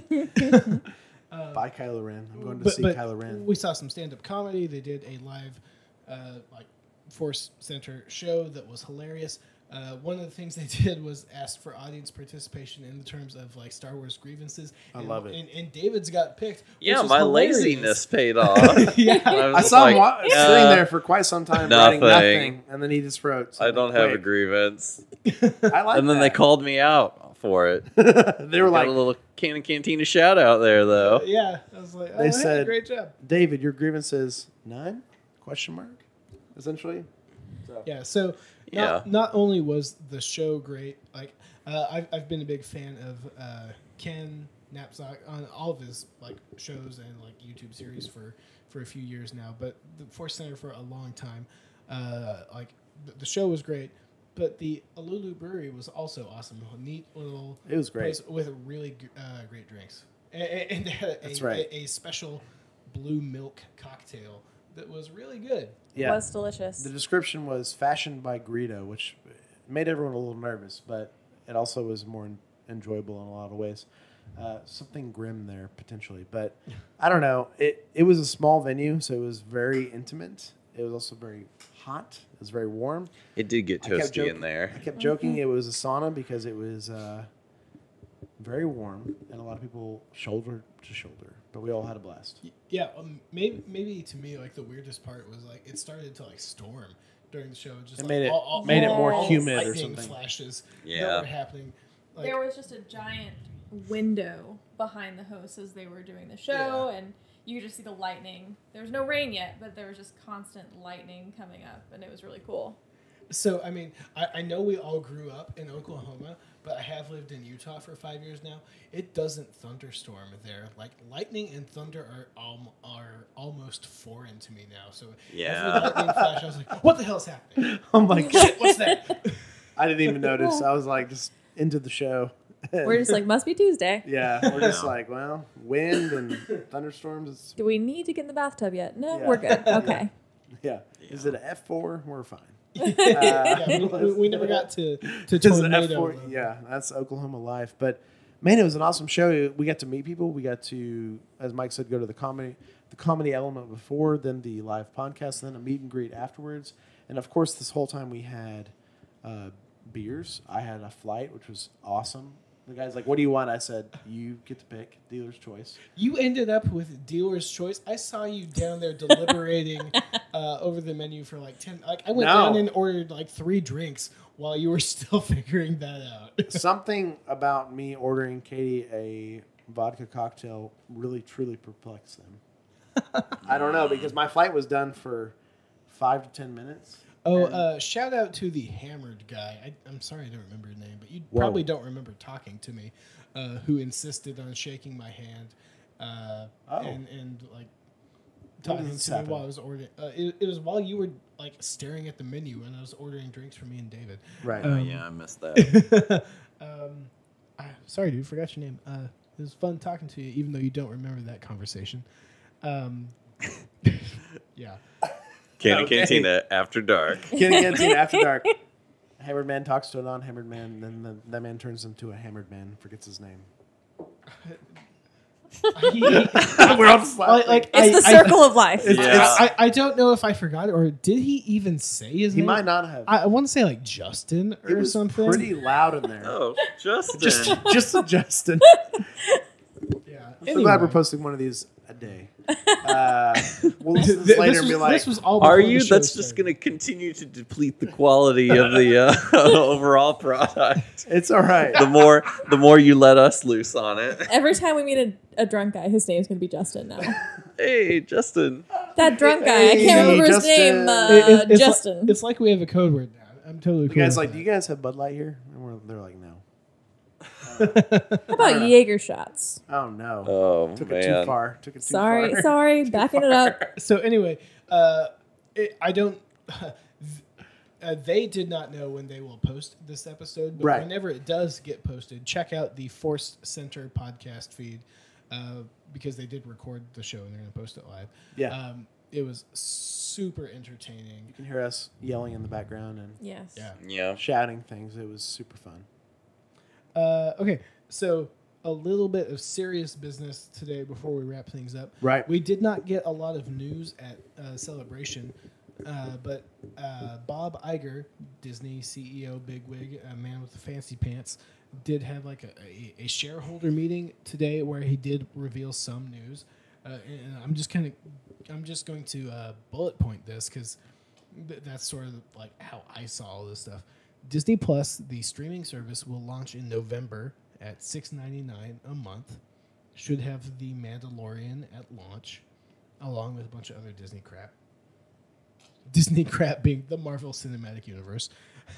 Bye, Kylo Ren. I'm going to see Kylo Ren. We saw some stand-up comedy. They did a live Force Center show that was hilarious. One of the things they did was ask for audience participation in the terms of like Star Wars grievances. I love it. And David's got picked. Yeah, which is my hilarious. laziness paid off. Yeah. I saw him sitting there for quite some time writing nothing, and then he just wrote. I don't have a Wait, grievance. I like And then they called me out for it. They were Got like, a little Cantina shout out there, though. Yeah, I was like, oh, They hey, said- great job. David, your grievance is none? Question mark? Essentially. So. Yeah, so Yeah. not only was the show great, like I've been a big fan of Ken Napzok on all of his like shows and like YouTube series for a few years now, but the Force Center for a long time. The show was great, but the Alulu Brewery was also awesome. A neat little It was great. place with really great drinks, and they had That's right. a special blue milk cocktail that was really good. Yeah. Was delicious. The description was fashioned by Greedo, which made everyone a little nervous, but it also was more enjoyable in a lot of ways. Something grim there, potentially. But I don't know. It was a small venue, so it was very intimate. It was also very hot. It was very warm. It did get I kept toasty joking- in there. I kept joking it was a sauna because it was very warm and a lot of people shoulder to shoulder. But we all had a blast. Yeah, maybe to me like the weirdest part was like it started to like storm during the show. Just It like, made it- all made it more all humid or lightning something. Flashes Yeah. that were happening. there was just a giant window behind the hosts as they were doing the show, and you could just see the lightning. There was no rain yet, but there was just constant lightning coming up, and it was really cool. So, I mean, I know we all grew up in Oklahoma, but I have lived in Utah for 5 years now. It doesn't thunderstorm there. Like, lightning and thunder are almost foreign to me now. So, every lightning flash, I was like, what the hell's happening? Oh my god! What's that? I didn't even notice. I was like just into the show. We're just like, must be Tuesday. Yeah, we're just like, well, wind and thunderstorms. Do we need to get in the bathtub yet? No, Yeah. we're good. Okay. Yeah. Is it an F4? We're fine. Yeah, we never got to It's an tornado. F4. Yeah, that's Oklahoma life. But man, it was an awesome show. We got to meet people. We got to, as Mike said, go to the comedy element before, then the live podcast, then a meet and greet afterwards. And of course, this whole time we had beers. I had a flight, which was awesome. The guy's like, "What do you want?" I said, "You get to pick. Dealer's choice." You ended up with dealer's choice. I saw you down there deliberating over the menu for like 10. Like I went down and ordered like 3 drinks while you were still figuring that out. Something about me ordering Katie a vodka cocktail really, truly perplexed them. I don't know, because my flight was done for 5 to 10 minutes. Oh, shout out to the hammered guy. I'm sorry I don't remember his name, but you probably don't remember talking to me, who insisted on shaking my hand and like talking to me while I was ordering. It was while you were like staring at the menu and I was ordering drinks for me and David. Right. Yeah, I missed that. Sorry, dude, forgot your name. It was fun talking to you, even though you don't remember that conversation. Yeah. Candy Cantina After Dark. Candy Cantina After Dark. Hammered man talks to a non-hammered man, then that man turns into a hammered man and forgets his name. We're all just laughing. It's the circle of life. I don't know if I forgot it, or did he even say his name? He might not have. I want to say like Justin or It was something. pretty loud in there. Oh, Justin. Just a Justin. Yeah. I'm so glad we're posting one of these a day. We'll listen to this later and be like, this was all Are before you? the show That's just started. going to continue to deplete the quality of the overall product. it's all right. The more you let us loose on it. Every time we meet a drunk guy, his name's going to be Justin now. Hey, Justin. That drunk guy. I can't remember his name. It's Justin. It's like we have a code word now. I'm totally The cool. guy's with like, that. "Do you guys have Bud Light here?" And they're like, "No." How about Jaeger shots? Oh no. Oh, Took man. it too far. Sorry, backing it up. So anyway, I don't. They did not know when they will post this episode, but Right. whenever it does get posted, check out the Force Center podcast feed because they did record the show and they're going to post it live. Yeah. It was super entertaining. You can hear us yelling in the background and Yes. Yeah. Yeah. shouting things. It was super fun. Okay, so a little bit of serious business today before we wrap things up. Right. We did not get a lot of news at Celebration, but Bob Iger, Disney CEO, bigwig, a man with the fancy pants, did have like a shareholder meeting today where he did reveal some news. And I'm just going to bullet point this because that's sort of like how I saw all this stuff. Disney Plus, the streaming service, will launch in November at $6.99 a month. Should have The Mandalorian at launch, along with a bunch of other Disney crap. Disney crap being the Marvel Cinematic Universe.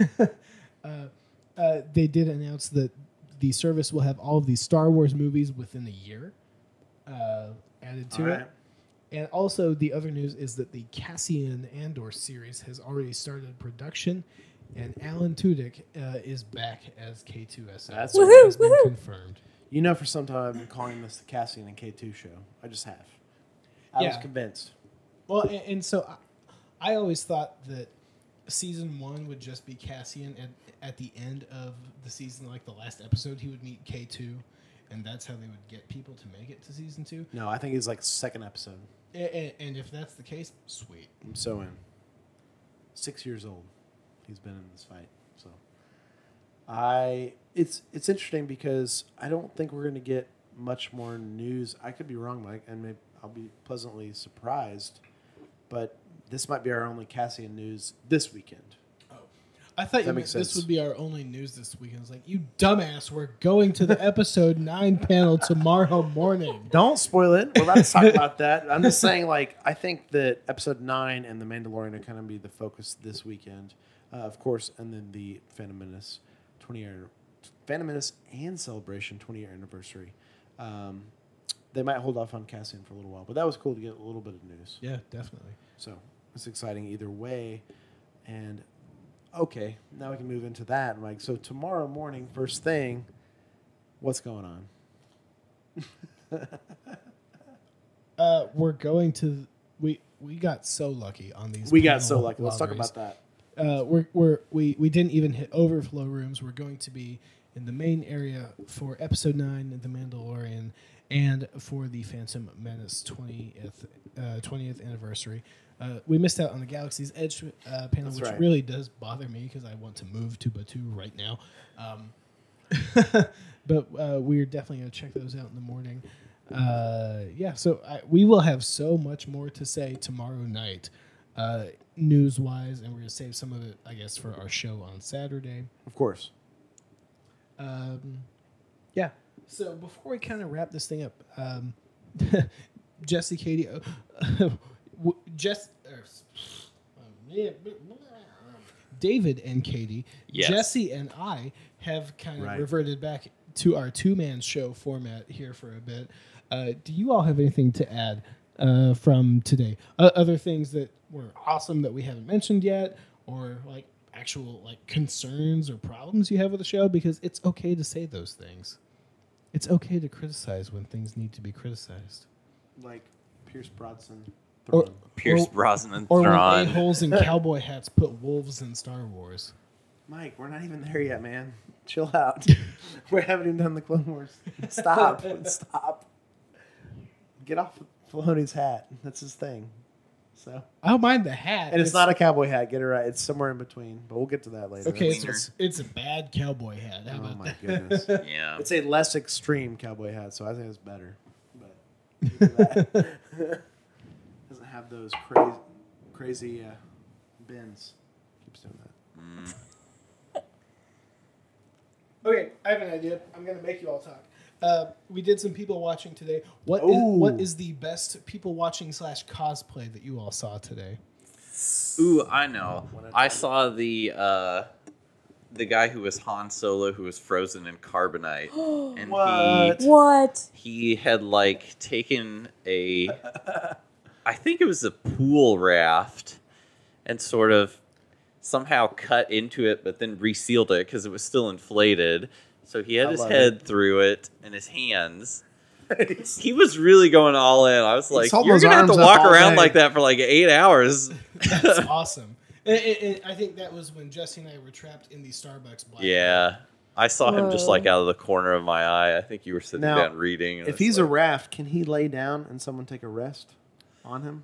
They did announce that the service will have all of these Star Wars movies within a year added to All it. right. And also, the other news is that the Cassian Andor series has already started production, and Alan Tudyk is back as K2SO. That's So right. that has been Woohoo! confirmed. You know, for some time I've been calling this the Cassian and K2 show. I just have. I was Yeah. convinced. Well, and so I always thought that season 1 would just be Cassian, and at the end of the season, like the last episode, he would meet K2, and that's how they would get people to make it to season 2. No, I think it's like second episode. And if that's the case, sweet. I'm so in. 6 years old. He's been in this fight. So it's interesting because I don't think we're going to get much more news. I could be wrong, Mike, and maybe I'll be pleasantly surprised. But this might be our only Cassian news this weekend. I thought you That meant makes this sense. would be our only news this weekend. It's like, you dumbass, we're going to the episode 9 panel tomorrow morning. Don't spoil it. We're about to talk about that. I'm just saying, like, I think that episode 9 and The Mandalorian are kind of be the focus this weekend, of course, and then the Phantom Menace 20-year, Phantom Menace and Celebration 20-year anniversary. They might hold off on Cassian for a little while, but that was cool to get a little bit of news. Yeah, definitely. So it's exciting either way. And okay, now we can move into that. I'm like, so tomorrow morning, first thing, what's going on? We're going to we got so lucky on these. We got so panel lucky. Let's talk lotteries. about that. We didn't even hit overflow rooms. We're going to be in the main area for episode 9 of The Mandalorian and for the Phantom Menace 20th anniversary. We missed out on the Galaxy's Edge panel, That's which right. really does bother me because I want to move to Batuu right now. But we're definitely going to check those out in the morning. So we will have so much more to say tomorrow night, news-wise, and we're going to save some of it, I guess, for our show on Saturday. Of course. Yeah. So before we kind of wrap this thing up, Jesse, Katie, David and Katie, Yes. Jesse and I have kind of Right. reverted back to our two-man show format here for a bit. Do you all have anything to add from today? Other things that were awesome that we haven't mentioned yet, or like actual like concerns or problems you have with the show? Because it's okay to say those things. It's okay to criticize when things need to be criticized. Like Pierce Brosnan. Or- Thrawn. Pierce Or- Brosnan Or when Thrawn. a-holes in cowboy hats put wolves in Star Wars. Mike, we're not even there yet, man. Chill out. We haven't even done the Clone Wars. Stop. Stop. Get off Filoni's hat. That's his thing. So, I don't mind the hat. and it's not a cowboy hat. Get it right. It's somewhere in between, but we'll get to that later. Okay, That's- it's a bad cowboy hat. How oh about my that? goodness. Yeah. It's a less extreme cowboy hat, so I think it's better. But doesn't have those crazy bends. Keeps doing that. Okay, I have an idea. I'm going to make you all talk. We did some people watching today. What Ooh. is the best people watching / cosplay that you all saw today? Ooh, I know. One at a I time. saw the guy who was Han Solo who was frozen in carbonite, and What? What? he had like taken a, I think it was a pool raft, and sort of somehow cut into it, but then resealed it because it was still inflated. So he had I his love head through it and his hands. He was really going all in. I was like, held you're those gonna have to arms up walk all around day." like that for like 8 hours. That's awesome. And I think that was when Jesse and I were trapped in the Starbucks black. Yeah. I saw him just Whoa. like out of the corner of my eye. I think you were sitting Now, down reading. and If it's he's a like, raft, can he lay down and someone take a rest on him?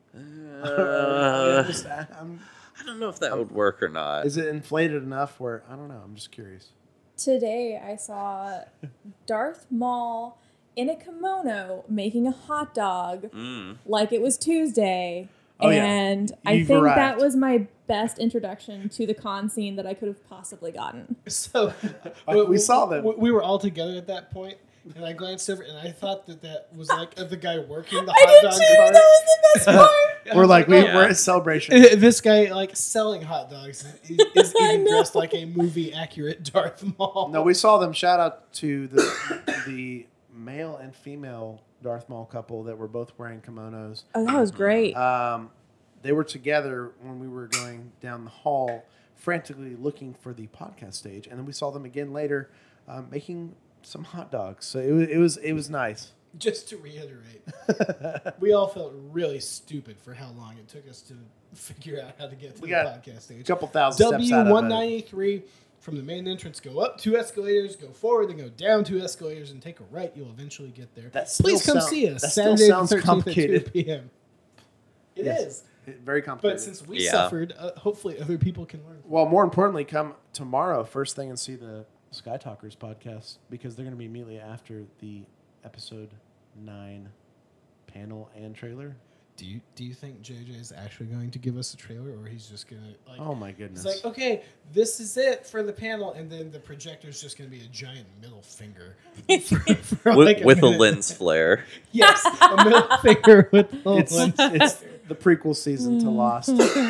I don't know if that would work or not. Is it inflated enough where I don't know? I'm just curious. Today I saw Darth Maul in a kimono making a hot dog Mm. like it was Tuesday. Oh, yeah. And I You've think arrived. that was my best introduction to the con scene that I could have possibly gotten. So We saw them. We were all together at that point, and I glanced over, and I thought that was like the guy working the I hot did dog too. cart. That was the best part. I We're was like, oh, Yeah. we're at celebration. this guy like selling hot dogs is I even know. dressed like a movie accurate Darth Maul. No, we saw them. Shout out to the male and female Darth Maul couple that were both wearing kimonos. Oh, that was great. They were together when we were going down the hall, frantically looking for the podcast stage, and then we saw them again later, making some hot dogs. So it was nice. Just to reiterate, we all felt really stupid for how long it took us to figure out how to get to We the got podcast A stage. couple thousand steps out of it. W193 from the main entrance, go up 2 escalators, go forward, then go down 2 escalators, and take a right. You'll eventually get there. That still Please come sound- see us that still Saturday sounds the 13th at complicated. 2 p.m. It is. Yes. Very complicated. But since we Yeah. suffered, hopefully other people can learn. Well, more importantly, come tomorrow, first thing, and see the Sky Talkers podcast because they're going to be immediately after the episode 9 panel and trailer. Do you think JJ is actually going to give us a trailer, or he's just gonna like? Oh my goodness! It's like, okay, this is it for the panel, and then the projector's just gonna be a giant middle finger for with a minute. lens flare. Yes, a middle finger with a lens. It's the prequel season to Lost.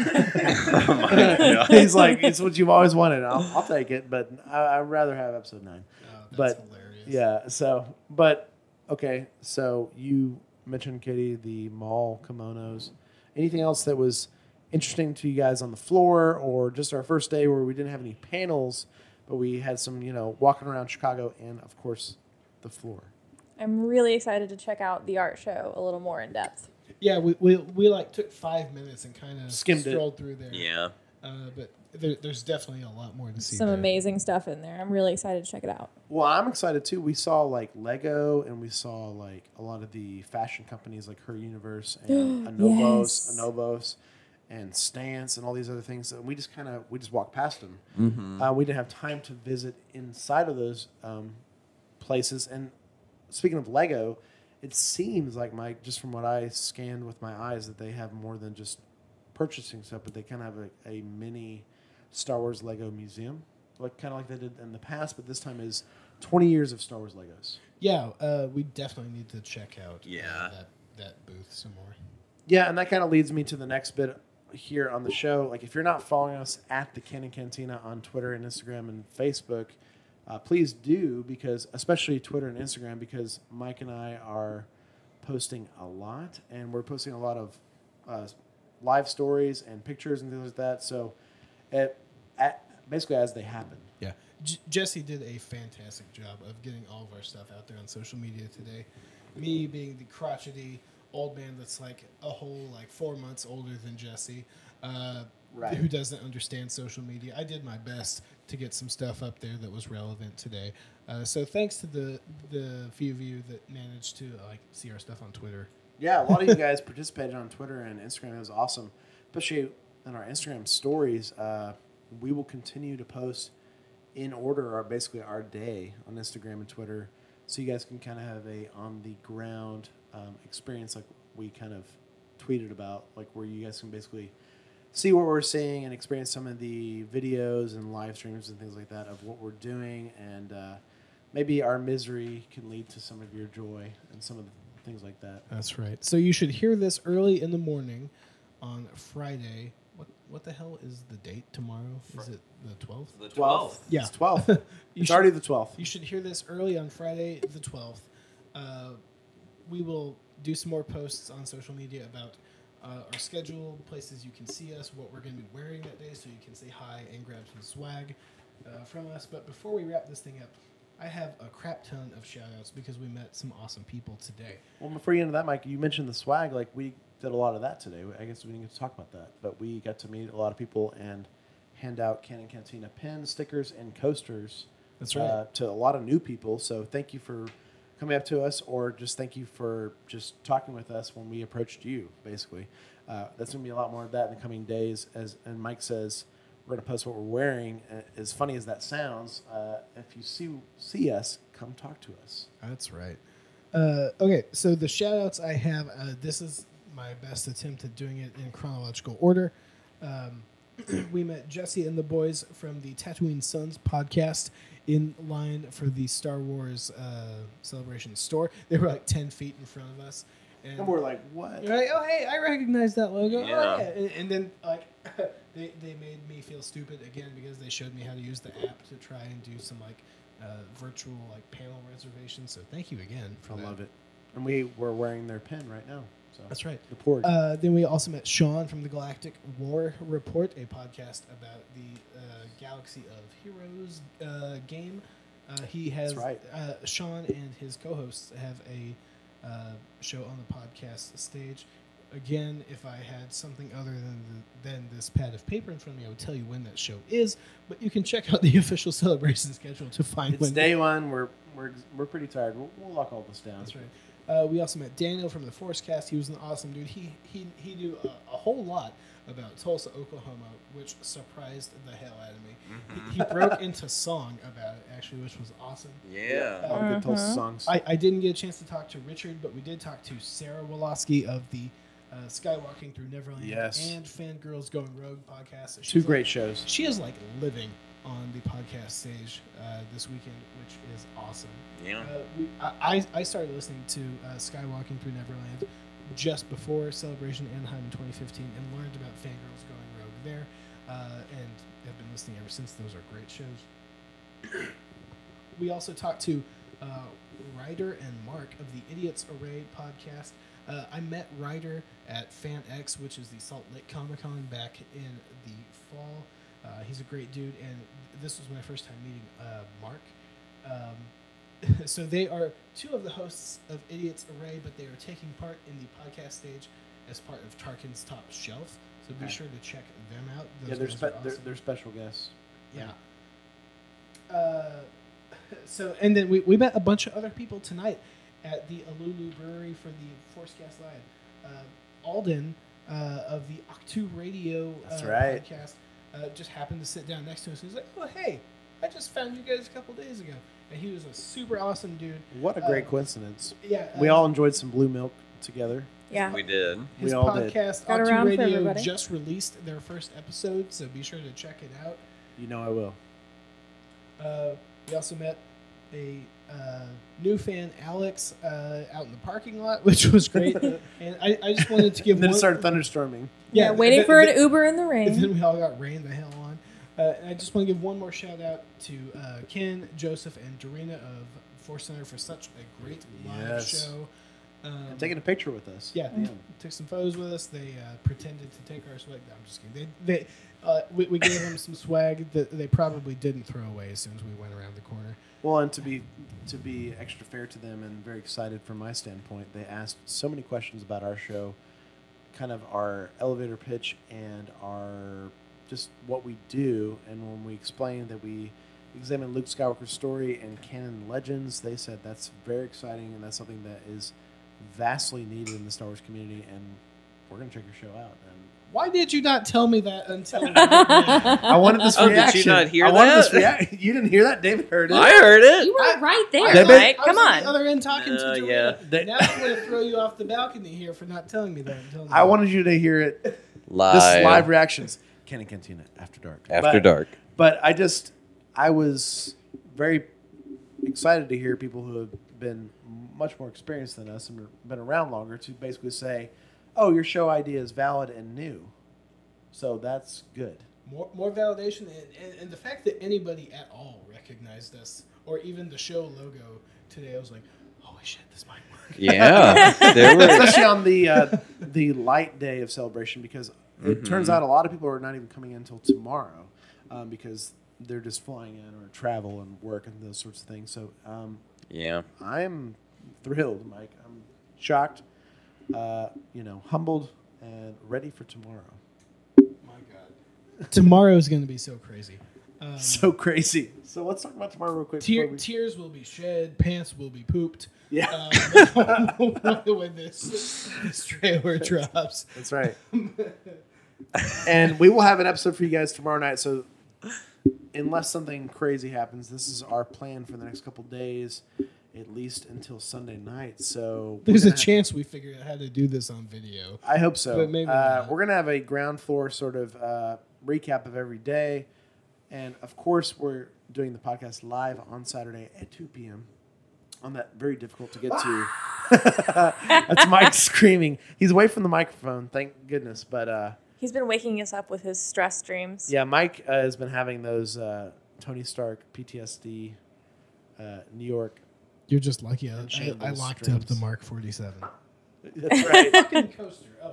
Oh my God. He's like, it's what you've always wanted. I'll take it, but I'd rather have episode 9. Oh, that's But hilarious. yeah, so but okay, so you mentioned, Katie, the mall kimonos. Anything else that was interesting to you guys on the floor, or just our first day where we didn't have any panels, but we had some, walking around Chicago and of course the floor. I'm really excited to check out the art show a little more in depth. Yeah, we like took 5 minutes and kind of Skimmed it. strolled through there. Yeah. But there's definitely a lot more to see. Some there. amazing stuff in there. I'm really excited to check it out. Well, I'm excited too. We saw like Lego, and we saw like a lot of the fashion companies like Her Universe and Anovos, and Stance, and all these other things. And we just walked past them. Mm-hmm. We didn't have time to visit inside of those places. And speaking of Lego, it seems like just from what I scanned with my eyes, that they have more than just purchasing stuff, but they kind of have a mini Star Wars Lego museum, kind of like they did in the past, but this time is 20 years of Star Wars Legos. Yeah, we definitely need to check out Yeah. that booth some more. Yeah, and that kind of leads me to the next bit here on the show. Like, if you're not following us at the Canon Cantina on Twitter and Instagram and Facebook, please do, because especially Twitter and Instagram, because Mike and I are posting a lot, and we're posting a lot of live stories and pictures and things like that. So, basically as they happen. Yeah, Jesse did a fantastic job of getting all of our stuff out there on social media today. Me being the crotchety old man that's like a whole 4 months older than Jesse, Right. who doesn't understand social media. I did my best to get some stuff up there that was relevant today. So thanks to the few of you that managed to see our stuff on Twitter. Yeah, a lot of you guys participated on Twitter and Instagram. It was awesome, especially in our Instagram stories. We will continue to post in order basically our day on Instagram and Twitter, so you guys can kind of have a on the ground experience, like we kind of tweeted about, like where you guys can basically see what we're seeing and experience some of the videos and live streams and things like that of what we're doing, and maybe our misery can lead to some of your joy and some of the things like that. That's right. So you should hear this early in the morning on Friday. What the hell is the date tomorrow? Is it the 12th? The 12th. Yeah. It's 12th. It's already the 12th. You should hear this early on Friday the 12th. We will do some more posts on social media about our schedule, places you can see us, what we're going to be wearing that day, so you can say hi and grab some swag from us. But before we wrap this thing up, I have a crap ton of shout-outs because we met some awesome people today. Well, before you get into that, Mike, you mentioned the swag. Like, we did a lot of that today. I guess we didn't get to talk about that. But we got to meet a lot of people and hand out Canon Cantina pins, stickers, and coasters. That's right. To a lot of new people. So thank you for coming up to us, or just thank you for just talking with us when we approached you, basically. That's going to be a lot more of that in the coming days. And Mike says, we're going to post what we're wearing. As funny as that sounds, if you see us, come talk to us. That's right. Okay, so the shout-outs I have, this is my best attempt at doing it in chronological order. We met Jesse and the boys from the Tatooine Sons podcast in line for the Star Wars Celebration store. They were 10 feet in front of us. And we're like, what? You're like, oh, hey, I recognize that logo. Yeah. Oh, yeah. And then, they made me feel stupid again because they showed me how to use the app to try and do some, virtual, panel reservations. So thank you again for I that. love it. And we're wearing their pin right now. So That's right. The port. Then we also met Sean from the Galactic War Report, a podcast about the Galaxy of Heroes game. He has That's right. Sean and his co-hosts have a show on the podcast stage. Again, if I had something other than this pad of paper in front of me, I would tell you when that show is. But you can check out the official celebration schedule to find It's when. day one. We're pretty tired. We'll lock all this down. That's right. We also met Daniel from the Forcecast. He was an awesome dude. He knew a whole lot about Tulsa, Oklahoma, which surprised the hell out of me. He broke into song about it, actually, which was awesome. Yeah. A lot of good Tulsa songs. I didn't get a chance to talk to Richard, but we did talk to Sarah Woloski of the Skywalking Through Neverland, Yes. and Fangirls Going Rogue podcast. So Two she's great like, shows. She is like living on the podcast stage this weekend, which is awesome. Yeah. I started listening to Skywalking Through Neverland just before Celebration Anaheim in 2015 and learned about Fangirls Going Rogue there, and have been listening ever since. Those are great shows. We also talked to Ryder and Mark of the Idiots Array podcast. I met Ryder at FanX, which is the Salt Lake Comic Con back in the fall. He's a great dude, and this was my first time meeting Mark. So they are two of the hosts of Idiots Array, but they are taking part in the podcast stage as part of Tarkin's Top Shelf. So be sure to check them out. Those Yeah, guys are awesome. they're special guests. Yeah. So and then we met a bunch of other people tonight at the Alulu Brewery for the Forcecast Live. Alden of the Octu Radio That's right. podcast just happened to sit down next to us. He's like, "Oh, hey, I just found you guys a couple days ago," and he was a super awesome dude. What a great coincidence. Yeah, We all enjoyed some blue milk together. Yeah. We did. his we all did. podcast Got Octu around for Radio everybody. just released their first episode, so be sure to check it out. You know I will. We also met a new fan, Alex, out in the parking lot, which was great. And I just wanted to give Then one. it started thunderstorming. Yeah, waiting th- for th- an Uber in the And rain. then we all got rained the hell on. And I just want to give one more shout out to Ken, Joseph, and Dorina of Force Center for such a great live Yes. show. And taking a picture with us. Yeah, they took some photos with us. They pretended to take our swag. No, I'm just kidding. We gave them some swag that they probably didn't throw away as soon as we went around the corner. Well, and to be extra fair to them and very excited from my standpoint, they asked so many questions about our show, kind of our elevator pitch and our just what we do. And when we explained that we examine Luke Skywalker's story and canon legends, they said that's very exciting and that's something that is vastly needed in the Star Wars community. And we're going to check your show out. And Why did you not tell me that until right now? I wanted this Oh, did you reaction. not hear I wanted this that? You didn't hear that? David heard it. I heard it. You were right there. David- Mike, I was come on on. the other end talking to Dorina. Yeah. They- Now I'm going to throw you off the balcony here for not telling me that. Until now. I wanted you to hear it. Live. This is live reactions. Ken and Cantina after dark. After dark. But I was very excited to hear people who have been much more experienced than us and been around longer to basically say, "Oh, your show idea is valid and new." So that's good. More validation, and the fact that anybody at all recognized us, or even the show logo today, I was like, holy shit, this might work. Yeah. There were. Especially on the light day of celebration, because it turns out a lot of people are not even coming in until tomorrow because they're just flying in or travel and work and those sorts of things. So Yeah. I'm thrilled, Mike. I'm shocked, humbled, and ready for tomorrow. My God. Tomorrow is going to be so crazy. So crazy. So let's talk about tomorrow real quick. before we- Tears will be shed, pants will be pooped. Yeah, When this trailer drops. that's right. And we will have an episode for you guys tomorrow night. So unless something crazy happens, this is our plan for the next couple days, at least until Sunday night. So we're There's a gonna- chance we figure out how to do this on video. I hope so. But maybe not. We're going to have a ground floor sort of recap of every day. And, of course, we're doing the podcast live on Saturday at 2 p.m. on that very difficult to get to. That's Mike screaming. He's away from the microphone, thank goodness. But, He's been waking us up with his stress dreams. yeah, Mike has been having those Tony Stark PTSD New York. You're just lucky I shambles locked dreams. up the Mark 47. That's right. Fucking coaster. Oh,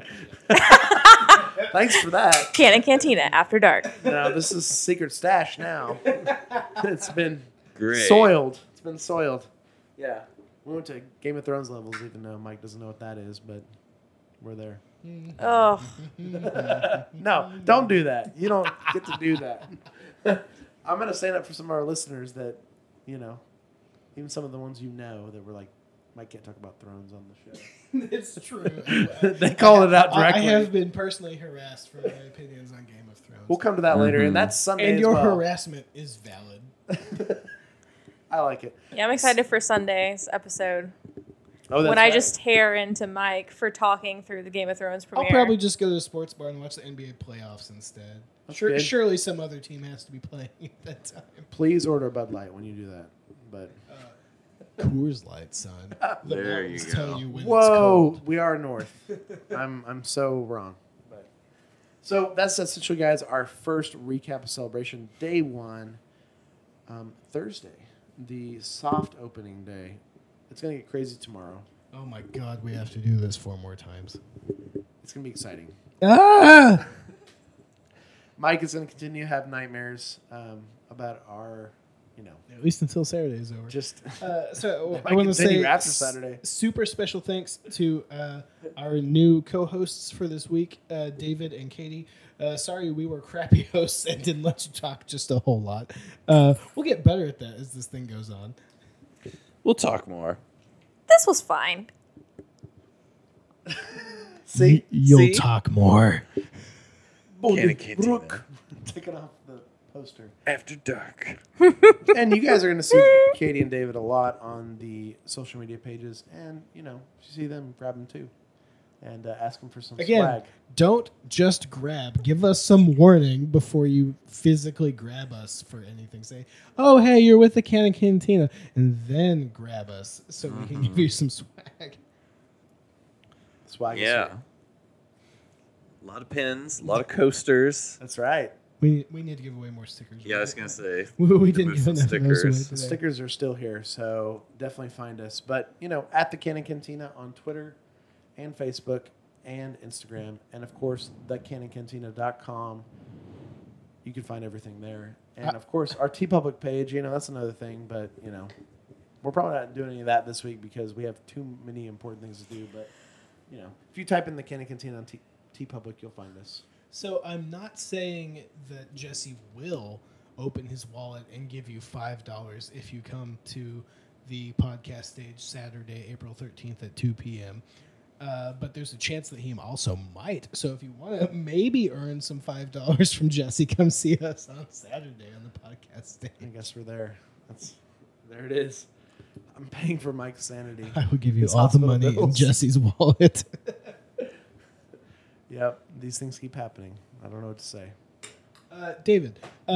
Thanks for that. Canon Cantina after dark. No, this is secret stash now. It's been Great. soiled. It's been soiled. Yeah. We went to Game of Thrones levels, even though Mike doesn't know what that is, but we're there. Oh, No, don't do that. You don't get to do that. I'm going to stand up for some of our listeners that, even some of the ones that were like, Mike can't talk about Thrones on the show. it's true. They called it out I directly. have been personally harassed for my opinions on Game of Thrones. We'll come to that later, and that's Sunday and as your well. harassment is valid. I like it. yeah, I'm excited for Sunday's episode. Oh, that's when I right. just tear into Mike for talking through the Game of Thrones I'll premiere. probably just go to the sports bar and watch the NBA playoffs instead. That's good. Surely some other team has to be playing at that time. Please order Bud Light when you do that. But Coors Light, son. The There mountains you go. tell you when it's whoa, cold. we are north. I'm so wrong. But so that's essentially, guys, our first recap of Celebration, day 1, Thursday, the soft opening day. It's gonna get crazy tomorrow. Oh my God, we have to do this 4 more times. It's gonna be exciting. Ah! Mike is gonna continue to have nightmares about our, At least until Saturday is over. just So Might I want to continue say after Saturday. super special thanks to our new co-hosts for this week, David and Katie. Sorry we were crappy hosts and didn't let you talk just a whole lot. We'll get better at that as this thing goes on. We'll talk more. This was fine. see You'll See? talk more. Cantina. Brook taking off the poster. After dark. And you guys are going to see Katie and David a lot on the social media pages, and if you see them, grab them too, and ask them for some Again, swag. don't just grab. Give us some warning before you physically grab us for anything. Say, oh, hey, you're with the Cannon Cantina, and then grab us so we can give you some swag. Swag. is Yeah. here. A lot of pins, a lot of coasters. That's right. We need to give away more stickers. Yeah, I was going to say. We didn't Move give some enough of those away stickers. The today. stickers are still here, so definitely find us. But at the Cannon Cantina on Twitter and Facebook and Instagram, and of course thecannoncantina.com. You can find everything there, and of course our TeePublic page. That's another thing, but we're probably not doing any of that this week because we have too many important things to do. But if you type in the Cannon Cantina on TeePublic, you'll find us. So I'm not saying that Jesse will open his wallet and give you $5 if you come to the podcast stage Saturday, April 13th at 2 p.m. But there's a chance that he also might. So if you want to maybe earn some $5 from Jesse, come see us on Saturday on the podcast stage. I guess we're there. There it is. I'm paying for Mike's sanity. I will give you His all the hospital money in bills. Jesse's wallet. Yep, these things keep happening. I don't know what to say. David,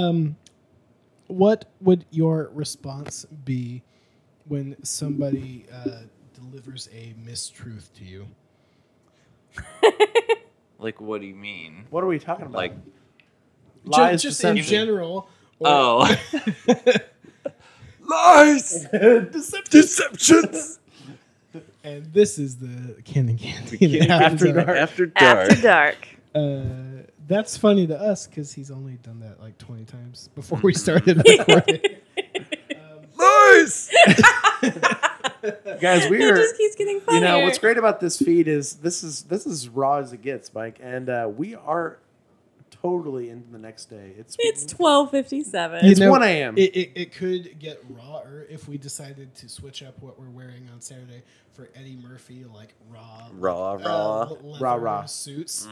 what would your response be when somebody delivers a mistruth to you? Like, what do you mean? What are we talking about? Like, lies, just in deception. general. or- oh. Lies! Deceptions! And this is the Cannon Cantina. After Dark. Dark. After dark. After dark. That's funny to us because he's only done that like 20 times before we started recording. Lies! Guys, we It are. just keeps getting funnier. What's great about this feed is this is raw as it gets, Mike, and we are totally into the next day. It's 12:57. It's 1 a.m. It could get rawer if we decided to switch up what we're wearing on Saturday for Eddie Murphy, like Raw. Raw. suits.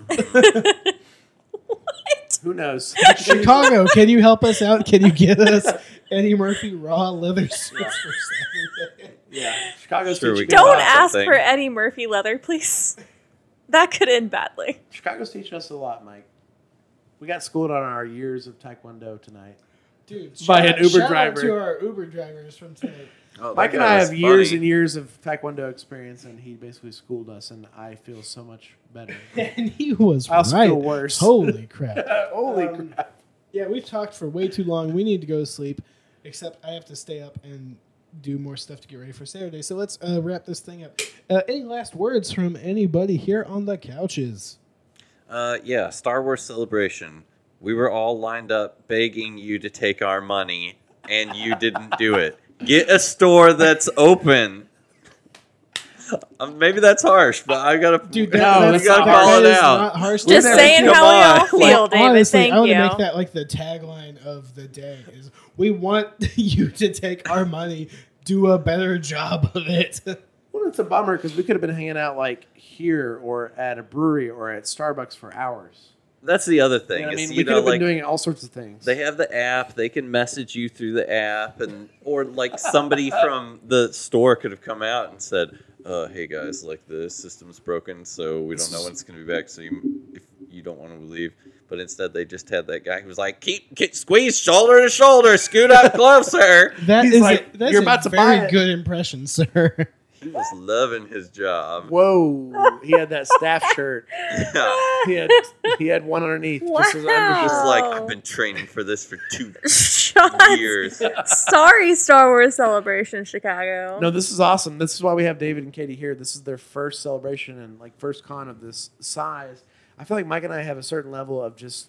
Who knows? Chicago, can you help us out? Can you get us Eddie Murphy raw leather suits for Saturday? Yeah, Chicago's Sure, we teaching. can. Don't About ask something. for Eddie Murphy leather, please. That could end badly. Chicago's teaching us a lot, Mike. We got schooled on our years of Taekwondo tonight. Dude, By an Uber shout out driver. to our Uber drivers from tonight. Oh, Mike that and guy I was have years funny. and years of Taekwondo experience, and he basically schooled us, and I feel so much better. And he was I also right. feel worse. Holy crap. Holy crap. Yeah, we've talked for way too long. We need to go to sleep, except I have to stay up and do more stuff to get ready for Saturday. So let's wrap this thing up. Any last words from anybody here on the couches? Yeah, Star Wars Celebration. We were all lined up begging you to take our money, and you didn't do it. Get a store that's open. Maybe that's harsh, but I gotta. Dude, No, that's gotta not- call that it is out. not harsh. Just never- saying come how on. y'all feel, Like, David. honestly, Thank I want you. to make that like the tagline of the day is we want you to take our money, do a better job of it. Well, it's a bummer because we could have been hanging out like here or at a brewery or at Starbucks for hours. That's the other thing. I is, mean, you we could know, have been like, doing all sorts of things. they have the app. They can message you through the app, or like somebody from the store could have come out and said, "Hey guys, like the system's broken, so we don't know when it's going to be back. So if you don't want to leave." But instead, they just had that guy who was like, "Keep squeeze shoulder to shoulder, scoot up closer." He's like, that's "You're a about to very buy it." good impression, sir. He was loving his job. Whoa! He had that staff shirt. Yeah. He had one underneath. Just as Wow. undershirt. Just like, I've been training for this for 2 Shots. years. Sorry, Star Wars Celebration Chicago. No, this is awesome. This is why we have David and Katie here. This is their first celebration and like first con of this size. I feel like Mike and I have a certain level of just,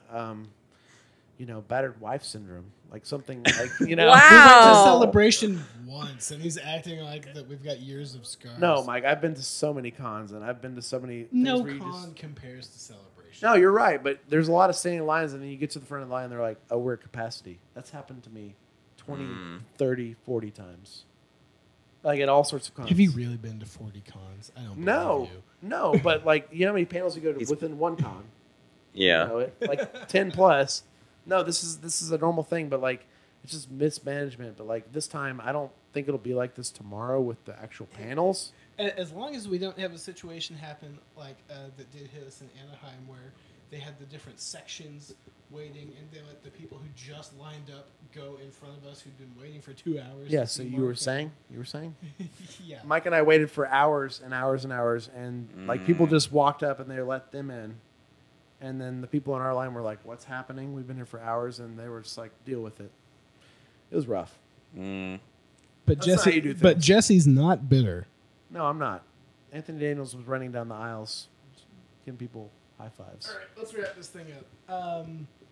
battered wife syndrome. Like something like, We Wow. went to Oh. celebration once, and he's acting like that we've got years of scars. No, Mike, I've been to so many cons and I've been to so many things No where you con just... compares to celebration. No, you're right, but there's a lot of standing lines and then you get to the front of the line and they're like, "Oh, we're at capacity." That's happened to me 20, 30, 40 times. Like at all sorts of cons. Have you really been to 40 cons? I don't believe No, you. no, but like, you know how many panels you go to He's- within one con? Yeah. You know, like 10 plus. No, this is a normal thing, but like it's just mismanagement. But like this time, I don't think it'll be like this tomorrow with the actual panels. As long as we don't have a situation happen like that did hit us in Anaheim, where they had the different sections waiting, and they let the people who just lined up go in front of us who'd been waiting for 2 hours. Yeah. to So see you were Mark. saying, Yeah. Mike and I waited for hours and hours and hours, and like people just walked up and they let them in, and then the people in our line were like, "What's happening? We've been here for hours," and they were just like, "Deal with it." It was rough. Mm. But That's how you do things. Jesse's not bitter. No, I'm not. Anthony Daniels was running down the aisles, giving people high fives. All right, let's wrap this thing up.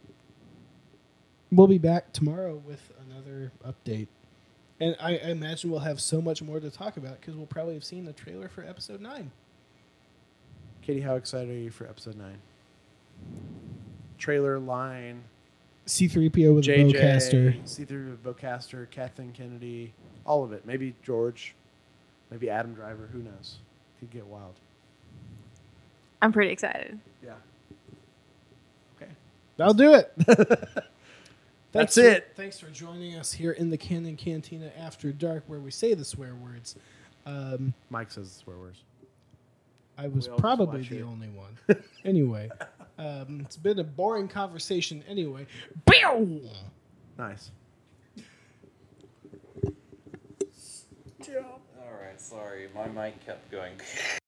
We'll be back tomorrow with another update. And I imagine we'll have so much more to talk about because we'll probably have seen the trailer for episode 9. Katie, how excited are you for episode 9? Trailer line, C-3PO with a JJ, bowcaster. C3 with Bowcaster, Kathleen Kennedy, all of it. Maybe George, maybe Adam Driver. Who knows? Could get wild. I'm pretty excited. Yeah. Okay. That'll do it. That's it. Thanks for joining us here in the Canon Cantina After Dark, where we say the swear words. Mike says the swear words. I was We all just probably watch the it. only one. Anyway, it's been a boring conversation anyway. Pew! Nice. All right, sorry. My mic kept going.